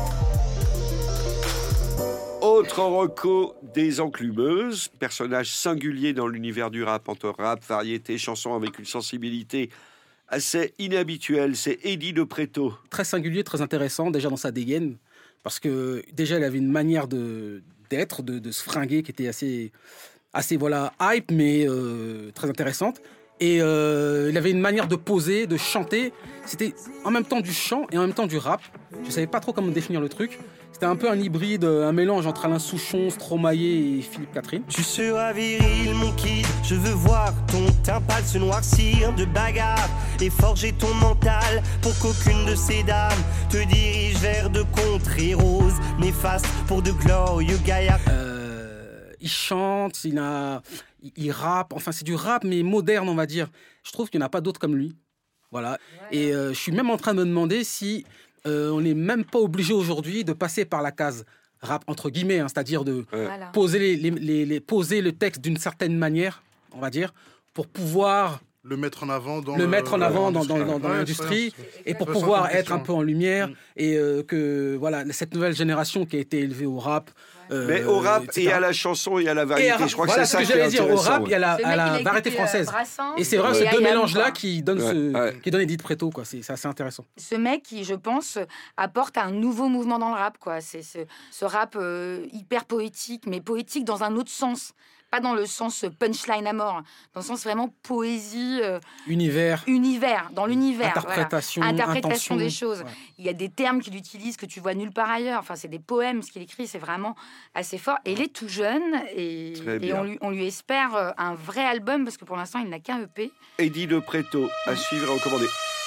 Speaker 1: Autre reco des Enclumeuses, personnage singulier dans l'univers du rap, entre rap, variété, chanson avec une sensibilité assez inhabituelle, c'est Eddie De Pretto.
Speaker 6: Très singulier, très intéressant, déjà dans sa dégaine, parce que déjà il avait une manière d'être, de se fringuer qui était assez hype, mais très intéressante. Et il avait une manière de poser, de chanter. C'était en même temps du chant et en même temps du rap. Je savais pas trop comment définir le truc. C'était un peu un hybride, un mélange entre Alain Souchon, Stromae et Philippe Catherine.
Speaker 16: Tu seras viril, mon kid. Je veux voir ton teint pâle se noircir de bagarre et forger ton mental pour qu'aucune de ces dames te dirige vers de contrées roses néfastes pour de glorieux gaillards.
Speaker 6: Il chante, il rappe, enfin c'est du rap mais moderne on va dire. Je trouve qu'il n'y en a pas d'autres comme lui. Voilà. Et je suis même en train de me demander si on n'est même pas obligé aujourd'hui de passer par la case rap entre guillemets, c'est-à-dire de poser poser le texte d'une certaine manière, on va dire, pour pouvoir
Speaker 4: le mettre en avant dans
Speaker 6: l'industrie et pour pouvoir être un peu en lumière et que voilà cette nouvelle génération qui a été élevée au rap.
Speaker 1: Mais au rap et à la chanson et à la variété, je crois que c'est ça
Speaker 6: que j'allais dire. Au rap et à la variété française. Et c'est vrai ces deux mélanges-là qui donnent Eddie De Pretto, quoi. C'est assez intéressant.
Speaker 2: Ce mec qui, je pense, apporte un nouveau mouvement dans le rap, quoi. C'est ce rap hyper poétique, mais poétique dans un autre sens. Pas dans le sens punchline à mort, dans le sens vraiment poésie.
Speaker 6: Univers,
Speaker 2: dans l'univers.
Speaker 6: Interprétation,
Speaker 2: interprétation des choses. Ouais. Il y a des termes qu'il utilise que tu vois nulle part ailleurs. Enfin, c'est des poèmes, ce qu'il écrit, c'est vraiment assez fort. Et il est tout jeune et on lui espère un vrai album parce que pour l'instant, il n'a qu'un EP.
Speaker 1: Eddie De Pretto, à suivre et recommander.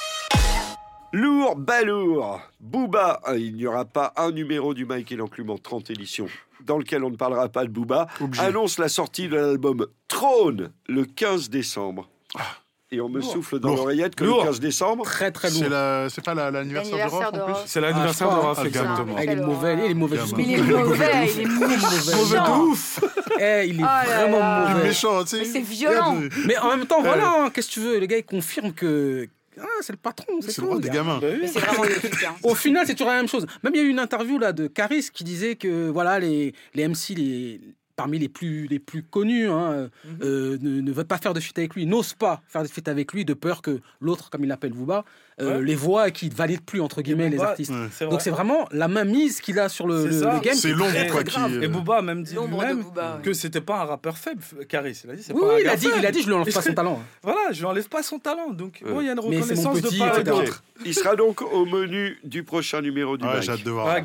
Speaker 1: Lourd, balourd, Booba. Il n'y aura pas un numéro du Mike et l'Enclume en 30 éditions dans lequel on ne parlera pas de Booba. Annonce la sortie de l'album Trône le 15 décembre. Et on me souffle dans l'oreillette que le 15 décembre...
Speaker 6: Très très lourd.
Speaker 4: C'est pas l'anniversaire de Rof en plus.
Speaker 5: C'est l'anniversaire de Rof, exactement.
Speaker 6: Il est mauvais, il est mauvais.
Speaker 2: Il est mauvais
Speaker 6: de ouf. Il est vraiment mauvais.
Speaker 4: Il est méchant, tu sais.
Speaker 2: Mais c'est violent.
Speaker 6: Mais en même temps, voilà, qu'est-ce que tu veux? Le gars, il confirme que... c'est le patron,
Speaker 4: c'est le roi des gamins.
Speaker 2: Mais c'est vraiment le
Speaker 6: Au final, c'est toujours la même chose. Même il y a eu une interview là de Caris qui disait que voilà les MC parmi les plus connus ne veulent pas faire de feat avec lui, n'osent pas faire de feat avec lui de peur que l'autre, comme il l'appelle Booba, les voit et qu'il ne valide plus entre guillemets les artistes. Donc c'est vraiment la mainmise qu'il a sur le game.
Speaker 4: C'est l'ombre quoi
Speaker 5: Et Booba a même dit lui-même que c'était pas un rappeur faible. Caris, il a dit c'est
Speaker 6: pas un gars faible. Il a dit je lui enlève pas son talent.
Speaker 5: Voilà, je lui enlève pas son talent. Donc il y a une reconnaissance de part et d'autre.
Speaker 1: Il sera donc au menu du prochain numéro du Mike.
Speaker 4: J'ai hâte de voir.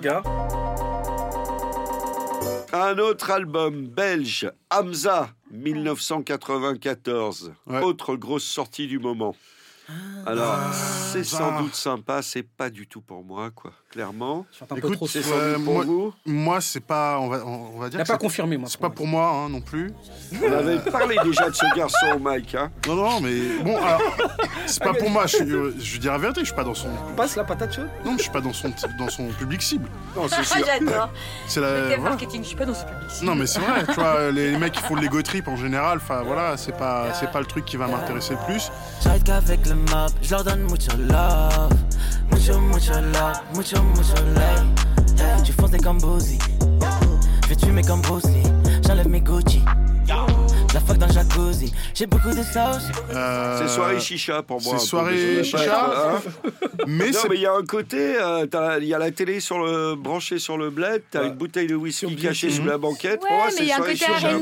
Speaker 1: Un autre album belge, Hamza, 1994. Autre grosse sortie du moment. Alors, c'est sans doute sympa, c'est pas du tout pour moi, quoi, clairement.
Speaker 4: Écoute,
Speaker 1: c'est sans doute pour vous.
Speaker 4: Moi, c'est pas, on va dire.
Speaker 6: Il n'a pas confirmé, moi.
Speaker 4: C'est pas pour moi, non plus.
Speaker 1: On avait parlé déjà de ce garçon, Mike.
Speaker 4: Non, mais bon, alors, c'est pas pour moi. Je dis la vérité, je suis pas dans son.
Speaker 5: Passe la patate chaude.
Speaker 4: Non, je suis pas dans son public cible.
Speaker 1: Non, c'est sûr.
Speaker 2: J'adore.
Speaker 4: C'est la
Speaker 2: marketing. Je suis pas dans ce public cible.
Speaker 4: Non, mais c'est vrai. Tu vois, les mecs qui font de l'ego trip en général. Enfin, voilà, c'est pas le truc qui va m'intéresser le plus.
Speaker 16: J'arrête qu'avec le map, je leur donne mucho love, mucho love, mucho love. Tu fonces des comme Boozy, je vais tuer mes comme Bruce Lee, j'enlève mes Gucci.
Speaker 17: la fuck dans le jacuzzi. J'ai beaucoup de sauce.
Speaker 1: C'est soirée chicha pour moi.
Speaker 4: C'est soirée chicha.
Speaker 1: Mais il y a un côté, il y a la télé branchée sur le bled, t'as une bouteille de whisky cachée sous la banquette.
Speaker 2: Ouais, mais il y a un côté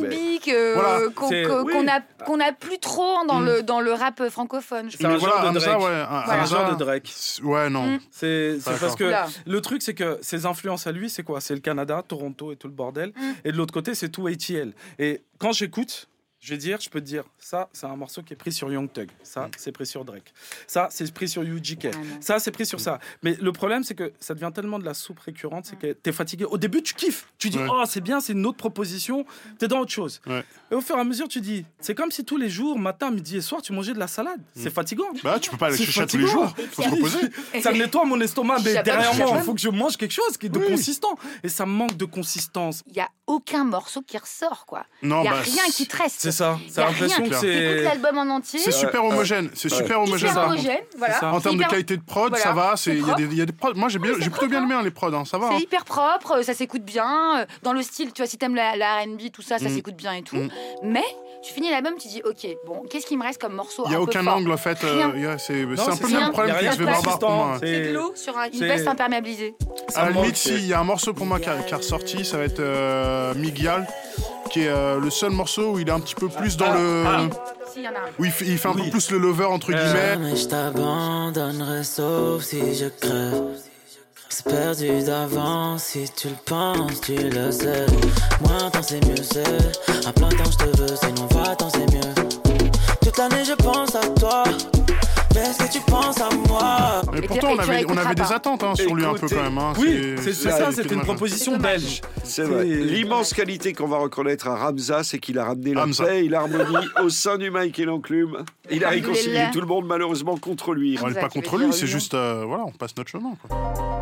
Speaker 2: R&B qu'on a plus trop dans le rap francophone.
Speaker 5: C'est un genre de Drake.
Speaker 4: Un
Speaker 5: genre de Drake.
Speaker 4: Ouais, non.
Speaker 5: C'est parce que le truc, c'est que ses influences à lui, c'est quoi? C'est le Canada, Toronto et tout le bordel. Et de l'autre côté, c'est tout ATL. Et quand j'écoute, je peux te dire, ça, c'est un morceau qui est pris sur Young Thug. Ça, c'est pris sur Drake. Ça, c'est pris sur UGK. Ça, c'est pris sur ça. Mais le problème, c'est que ça devient tellement de la soupe récurrente, c'est que t'es fatigué. Au début, tu kiffes. Tu dis, oh, c'est bien, c'est une autre proposition. T'es dans autre chose. Et au fur et à mesure, tu dis, c'est comme si tous les jours, matin, midi et soir, tu mangeais de la salade. C'est fatigant.
Speaker 4: Bah, tu peux pas aller chercher tous les jours. Faut se reposer.
Speaker 5: Ça nettoie mon estomac, mais derrière moi, il faut que je mange quelque chose qui est de consistant. Et ça manque de consistance.
Speaker 2: Il y a aucun morceau qui ressort, quoi.
Speaker 4: Non,
Speaker 2: il y a rien qui te reste.
Speaker 5: C'est ça.
Speaker 2: C'est l'impression que t'écoutes l'album en entier.
Speaker 4: C'est super homogène. C'est super homogène.
Speaker 2: Voilà.
Speaker 4: En termes de qualité de prod, ça va. Il y a des prods. Moi, j'ai plutôt bien aimé les prods. Ça va.
Speaker 2: C'est hyper propre. Ça s'écoute bien. Dans le style, tu vois, si t'aimes la R&B, tout ça, ça s'écoute bien et tout. Mais tu finis l'album, tu dis, ok, bon, qu'est-ce qui me reste comme morceau?
Speaker 4: Il y a aucun angle en fait. C'est un peu le même problème que je vais Barbare pour moi.
Speaker 2: C'est de l'eau sur une veste imperméabilisée.
Speaker 4: À la limite, s'il y a un morceau pour moi qui est ressorti, ça va être Miguel, qui est le seul morceau où il est un petit peu plus dans le. Où il fait un peu plus le lover entre guillemets.
Speaker 17: Mais je t'abandonnerai sauf si je crève. C'est perdu d'avance, si tu le penses, tu le sais. Moins temps c'est mieux, c'est. À plein temps je te veux, sinon va-t'en c'est mieux. Toute l'année je pense à toi. Est-ce que tu penses à moi?
Speaker 4: Mais pourtant, on avait des attentes sur lui un peu quand même.
Speaker 5: Oui, c'est ça, c'était une proposition belge.
Speaker 1: C'est vrai. L'immense qualité qu'on va reconnaître à Ramza, c'est qu'il a ramené la paix et l'harmonie au sein du Mike et l'enclume. Il a réconcilié tout le monde, malheureusement, contre lui.
Speaker 4: On n'est pas contre lui, c'est juste, on passe notre chemin, quoi.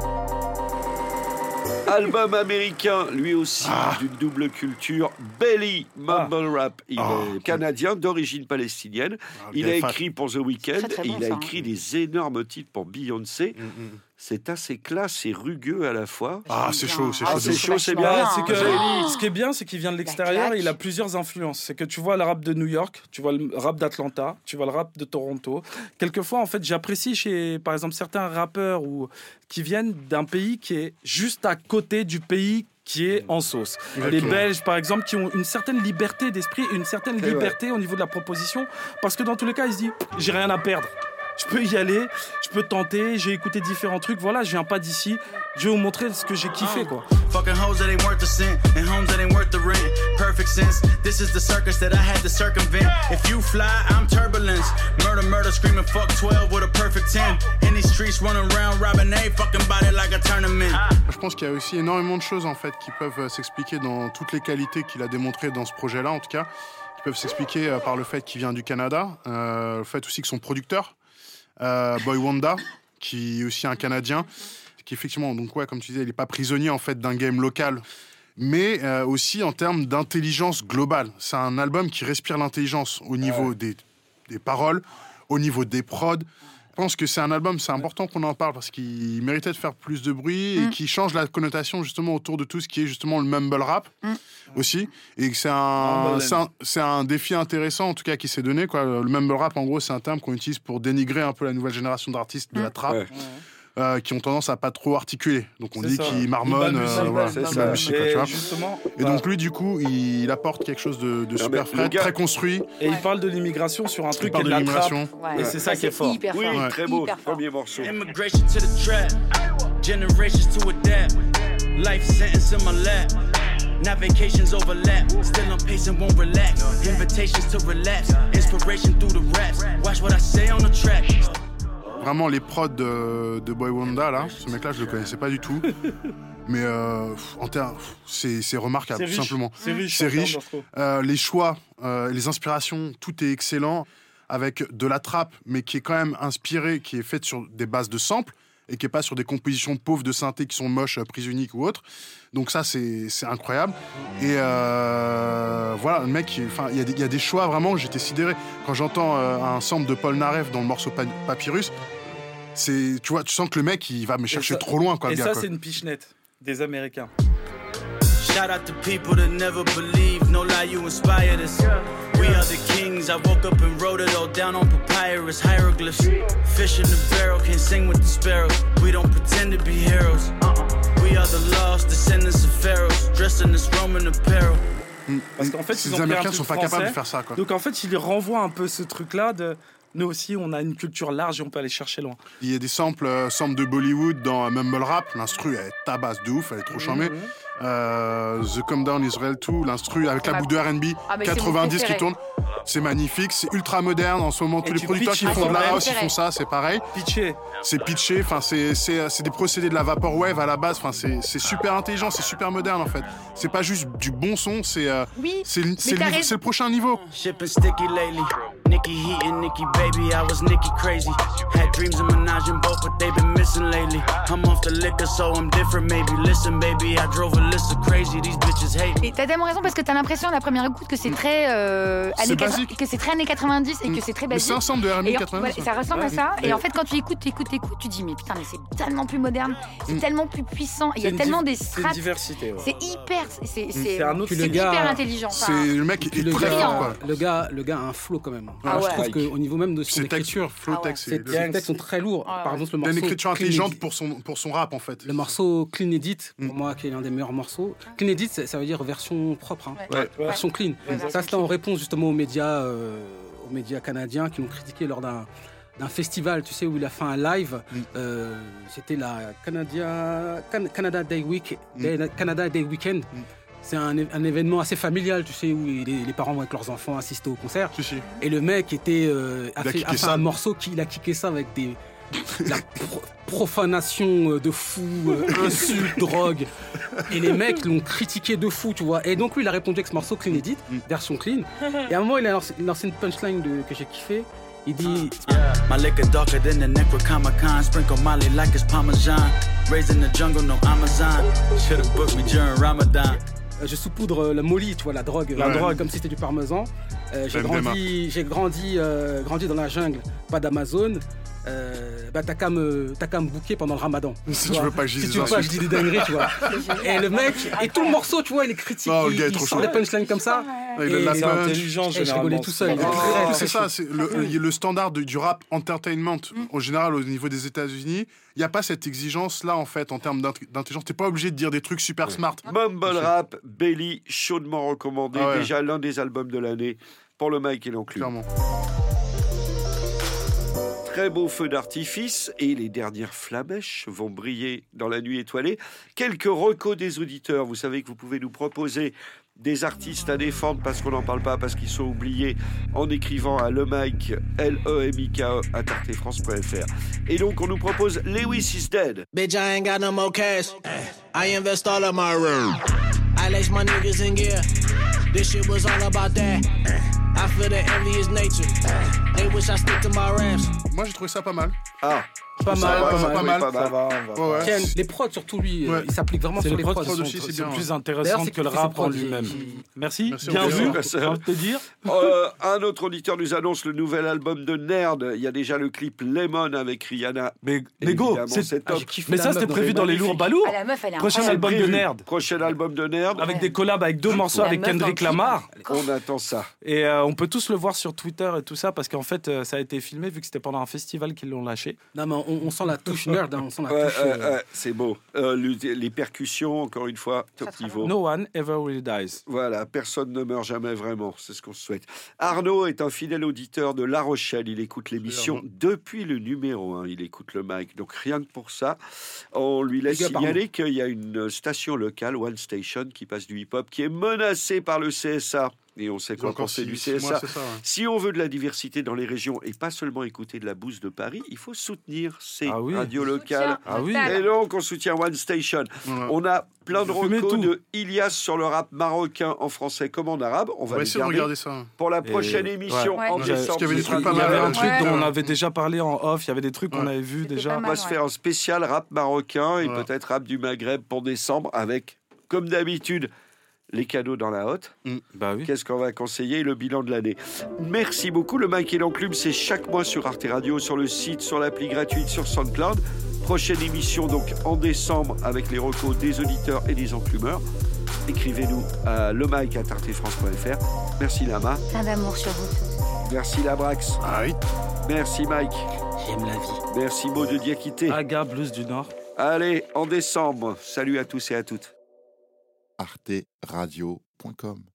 Speaker 1: Album américain, lui aussi, d'une double culture. Belly Mumble Rap. Il est canadien, d'origine palestinienne. Il a écrit pour The Weeknd. Et il a écrit des énormes titres pour Beyoncé. C'est assez classe et rugueux à la fois.
Speaker 4: C'est chaud, c'est
Speaker 1: bien.
Speaker 5: Ce qui est bien, c'est qu'il vient de l'extérieur et il a plusieurs influences. C'est que tu vois le rap de New York, tu vois le rap d'Atlanta, tu vois le rap de Toronto. Quelquefois, en fait, j'apprécie chez, par exemple, certains rappeurs qui viennent d'un pays qui est juste à côté du pays qui est en sauce. Les Belges, par exemple, qui ont une certaine liberté d'esprit, une certaine liberté au niveau de la proposition, parce que dans tous les cas, ils se disent « j'ai rien à perdre ». Je peux y aller, je peux tenter, j'ai écouté différents trucs, voilà, je viens pas d'ici, je vais vous montrer ce que j'ai kiffé, quoi.
Speaker 13: Fucking hoes that ain't worth the cent, and homes that ain't worth the rent. Perfect sense, this is the circus that I had to circumvent. If you fly, I'm turbulence. Murder, screaming fuck 12 with a perfect 10. In these streets running around, robbing a fucking body like a tournament.
Speaker 4: Je pense qu'il y a aussi énormément de choses, en fait, qui peuvent s'expliquer dans toutes les qualités qu'il a démontrées dans ce projet-là, en tout cas, qui peuvent s'expliquer par le fait qu'il vient du Canada, le fait aussi que son producteur, Boy Wonder, qui est aussi un Canadien, qui effectivement, donc comme tu disais, il n'est pas prisonnier en fait d'un game local, mais aussi en termes d'intelligence globale. C'est un album qui respire l'intelligence au niveau des paroles, au niveau des prods. Je pense que c'est un album, c'est important qu'on en parle parce qu'il méritait de faire plus de bruit et qui change la connotation justement autour de tout ce qui est justement le mumble rap aussi. Et que c'est un défi intéressant en tout cas qui s'est donné, quoi. Le mumble rap en gros c'est un terme qu'on utilise pour dénigrer un peu la nouvelle génération d'artistes de la trap. Qui ont tendance à pas trop articuler. Donc on dit qu'ils marmonnent, et donc lui du coup il apporte quelque chose de super frais, très construit.
Speaker 5: Et il parle de l'immigration sur un truc qui est de la trappe. Et c'est ça qui est fort.
Speaker 1: Oui, très beau, premier morceau.
Speaker 13: Immigration to the trap, generations to adapt, life sentence in my lap. Navigations overlap, still I'm pacing, won't relax. Invitations to relax, inspiration through the raps. Watch what I say on the track.
Speaker 4: Vraiment les prods de Boy Wonder là, ce mec là je le connaissais pas du tout, mais c'est remarquable, tout simplement.
Speaker 5: C'est riche.
Speaker 4: Les choix, les inspirations, tout est excellent, avec de la trappe, mais qui est quand même inspirée, qui est faite sur des bases de samples et qui est pas sur des compositions pauvres de synthé qui sont moches, prise unique ou autre. Donc ça c'est incroyable. Et voilà, le mec, il y a des choix vraiment, j'étais sidéré quand j'entends un sample de Paul Narev dans le morceau Papyrus. Tu sens que le mec il va me chercher trop loin, quoi.
Speaker 5: Et
Speaker 4: le gars,
Speaker 5: ça
Speaker 4: quoi.
Speaker 5: C'est une pichenette des Américains.
Speaker 3: Shout out to people that never believe. No lie, you inspired us. We are the kings. I woke up and wrote it all down on papyrus hieroglyphs. Fish in the barrel, can't sing with the sparrows. We don't pretend to be heroes. We are the lost descendants of pharaohs, dressed in this Roman apparel.
Speaker 5: Parce qu'en fait,
Speaker 4: les Américains sont pas capables de faire ça, quoi.
Speaker 5: Donc en fait, ils renvoient un peu ce truc-là de nous aussi, on a une culture large et on peut aller chercher loin.
Speaker 4: Il y a des samples de Bollywood dans Mumble Rap. L'instru, elle tabasse de ouf, elle est trop charmée. The Come Down Israel 2, l'instru avec la boucle de R&B 90 qui tourne. C'est magnifique, c'est ultra moderne en ce moment. Tous les producteurs qui font de la house, ils font ça, c'est pareil. C'est pitché, enfin c'est des procédés de la vaporwave à la base. Enfin c'est super intelligent, c'est super moderne en fait. C'est pas juste du bon son, c'est le prochain niveau.
Speaker 3: Nikki Heat and Nikki Baby, I was Nikki crazy. Had dreams of Minaj and both, but they've been missing lately. I'm off the liquor, so I'm different, maybe. Listen, baby, I drove a list of crazy. These bitches hate me.
Speaker 2: Et t'as tellement raison parce que t'as l'impression à la première écoute que c'est très que c'est très années 90 et que c'est très basique.
Speaker 4: C'est un ensemble de R&B 90.
Speaker 2: Voilà, ça ressemble à ça. Et en fait, quand tu écoutes, tu dis mais putain, mais c'est tellement plus moderne, c'est tellement plus puissant. Il y a tellement des strates.
Speaker 5: C'est une diversité. Ouais.
Speaker 2: C'est hyper, c'est
Speaker 5: un autre.
Speaker 2: C'est hyper intelligent.
Speaker 4: C'est le mec est très fort, quoi.
Speaker 6: Le gars a un flow quand même. Je trouve qu'au niveau même de son écriture,
Speaker 4: ses
Speaker 6: textes sont très lourds. Par exemple, le morceau.
Speaker 4: Il y a une écriture intelligente pour son rap en fait.
Speaker 6: Le morceau Clean Edit, pour moi, qui est l'un des meilleurs morceaux. Clean Edit, ça veut dire version propre, version clean. Ça, c'est en réponse justement aux médias canadiens qui l'ont critiqué lors d'un festival, tu sais, où il a fait un live. C'était la Canada Day Weekend. C'est un événement assez familial, tu sais, où les parents vont avec leurs enfants assister au concert.
Speaker 4: Si.
Speaker 6: Et le mec a fait un morceau il a kické ça avec la profanation de fou, insultes, drogue. Et les mecs l'ont critiqué de fou, tu vois. Et donc lui, il a répondu avec ce morceau Clean Edit, version clean. Et à un moment, il a lancé une punchline que j'ai kiffé. Il dit
Speaker 3: My liquor darker than the Necronomicon. Sprinkle Molly like it's Parmesan. Raised in the jungle, no Amazon. Should've booked me during Ramadan.
Speaker 6: Je saupoudre la molly, tu vois, la drogue comme si c'était du parmesan. J'ai grandi dans la jungle, pas d'Amazon. T'as qu'à me booker pendant le Ramadan.
Speaker 4: Si tu veux pas que je
Speaker 6: dise des dingueries, tu vois. Et le mec, et tout le morceau, tu vois, il est critique. Il sort des punchlines comme ça.
Speaker 5: C'est intelligent,
Speaker 6: je rigolais tout seul.
Speaker 4: C'est ça, c'est le standard du rap entertainment, en général, au niveau des États-Unis. Il n'y a pas cette exigence-là, en fait, en termes d'intelligence. T'es pas obligé de dire des trucs super smart.
Speaker 1: Mumble Rap, Belly, chaudement recommandé. Déjà l'un des albums de l'année pour le Mike et l'Enclume.
Speaker 4: Clairement.
Speaker 1: Très beau feu d'artifice et les dernières flamèches vont briller dans la nuit étoilée. Quelques recos des auditeurs. Vous savez que vous pouvez nous proposer des artistes à défendre parce qu'on n'en parle pas, parce qu'ils sont oubliés, en écrivant à lemike, LEMIKE, @artefrance.fr. Et donc, on nous propose Lewis is Dead.
Speaker 18: Bitch, I ain't got no more cash. I invest all of my room. I lace my niggas in gear. This shit was all about that. I feel the envious nature. They wish I stick to my raps.
Speaker 4: Moi, j'ai trouvé ça pas mal.
Speaker 6: Pas mal.
Speaker 5: Ça va.
Speaker 6: Les prods, surtout lui, il s'applique vraiment sur les prods.
Speaker 5: C'est plus intéressant que le rap en lui-même. Merci. Bien vu, j'ai envie de te dire.
Speaker 1: Un autre auditeur nous annonce le nouvel album de Nerd. Il y a déjà le clip Lemon avec Rihanna.
Speaker 5: Mais go, c'est top. Mais ça, c'était prévu dans les lourds balourds. Prochain album de Nerd.
Speaker 1: Prochain album de Nerd.
Speaker 5: Avec des collabs avec 2 morceaux avec Kendrick Lamar.
Speaker 1: On attend ça.
Speaker 5: Et on peut tous le voir sur Twitter et tout ça, parce qu'en fait, ça a été filmé vu que c'était pendant un festival qu'ils l'ont lâché.
Speaker 6: Non, mais on sent la touche nerd, on sent la touche.
Speaker 1: C'est beau. Les percussions, encore une fois, top niveau.
Speaker 5: No one ever really dies.
Speaker 1: Voilà, personne ne meurt jamais vraiment, c'est ce qu'on se souhaite. Arnaud est un fidèle auditeur de La Rochelle. Il écoute l'émission depuis le numéro 1. Il écoute le mic, donc rien que pour ça. On lui laisse signaler qu'il y a une station locale, One Station, qui passe du hip-hop, qui est menacée par le CSA. Et on sait quoi penser du CSA. Si on veut de la diversité dans les régions et pas seulement écouter de la bouse de Paris, il faut soutenir ces radios locales. Et donc, on soutient One Station. On a plein de recos de Ilias sur le rap marocain en français comme en arabe. On va
Speaker 4: essayer de regarder ça.
Speaker 1: Pour la prochaine émission en décembre.
Speaker 5: Il y avait un truc dont on avait déjà parlé en off. Il y avait des trucs qu'on avait vus déjà.
Speaker 1: On va se faire un spécial rap marocain et peut-être rap du Maghreb pour décembre avec, comme d'habitude, les cadeaux dans la hotte. Qu'est-ce qu'on va conseiller? Le bilan de l'année. Merci beaucoup. Le Mike et l'Enclume, c'est chaque mois sur Arte Radio, sur le site, sur l'appli gratuite, sur SoundCloud. Prochaine émission donc en décembre avec les recos des auditeurs et des enclumeurs. écrivez-nous à lemike@artefrance.fr. Merci Lama.
Speaker 2: Plein d'amour sur vous.
Speaker 1: Merci Labrax.
Speaker 4: Ah oui.
Speaker 1: Merci Mike.
Speaker 6: J'aime la vie.
Speaker 1: Merci Maud de Diakité.
Speaker 5: Aga, Blues du Nord.
Speaker 1: Allez, en décembre. Salut à tous et à toutes.
Speaker 19: arteradio.com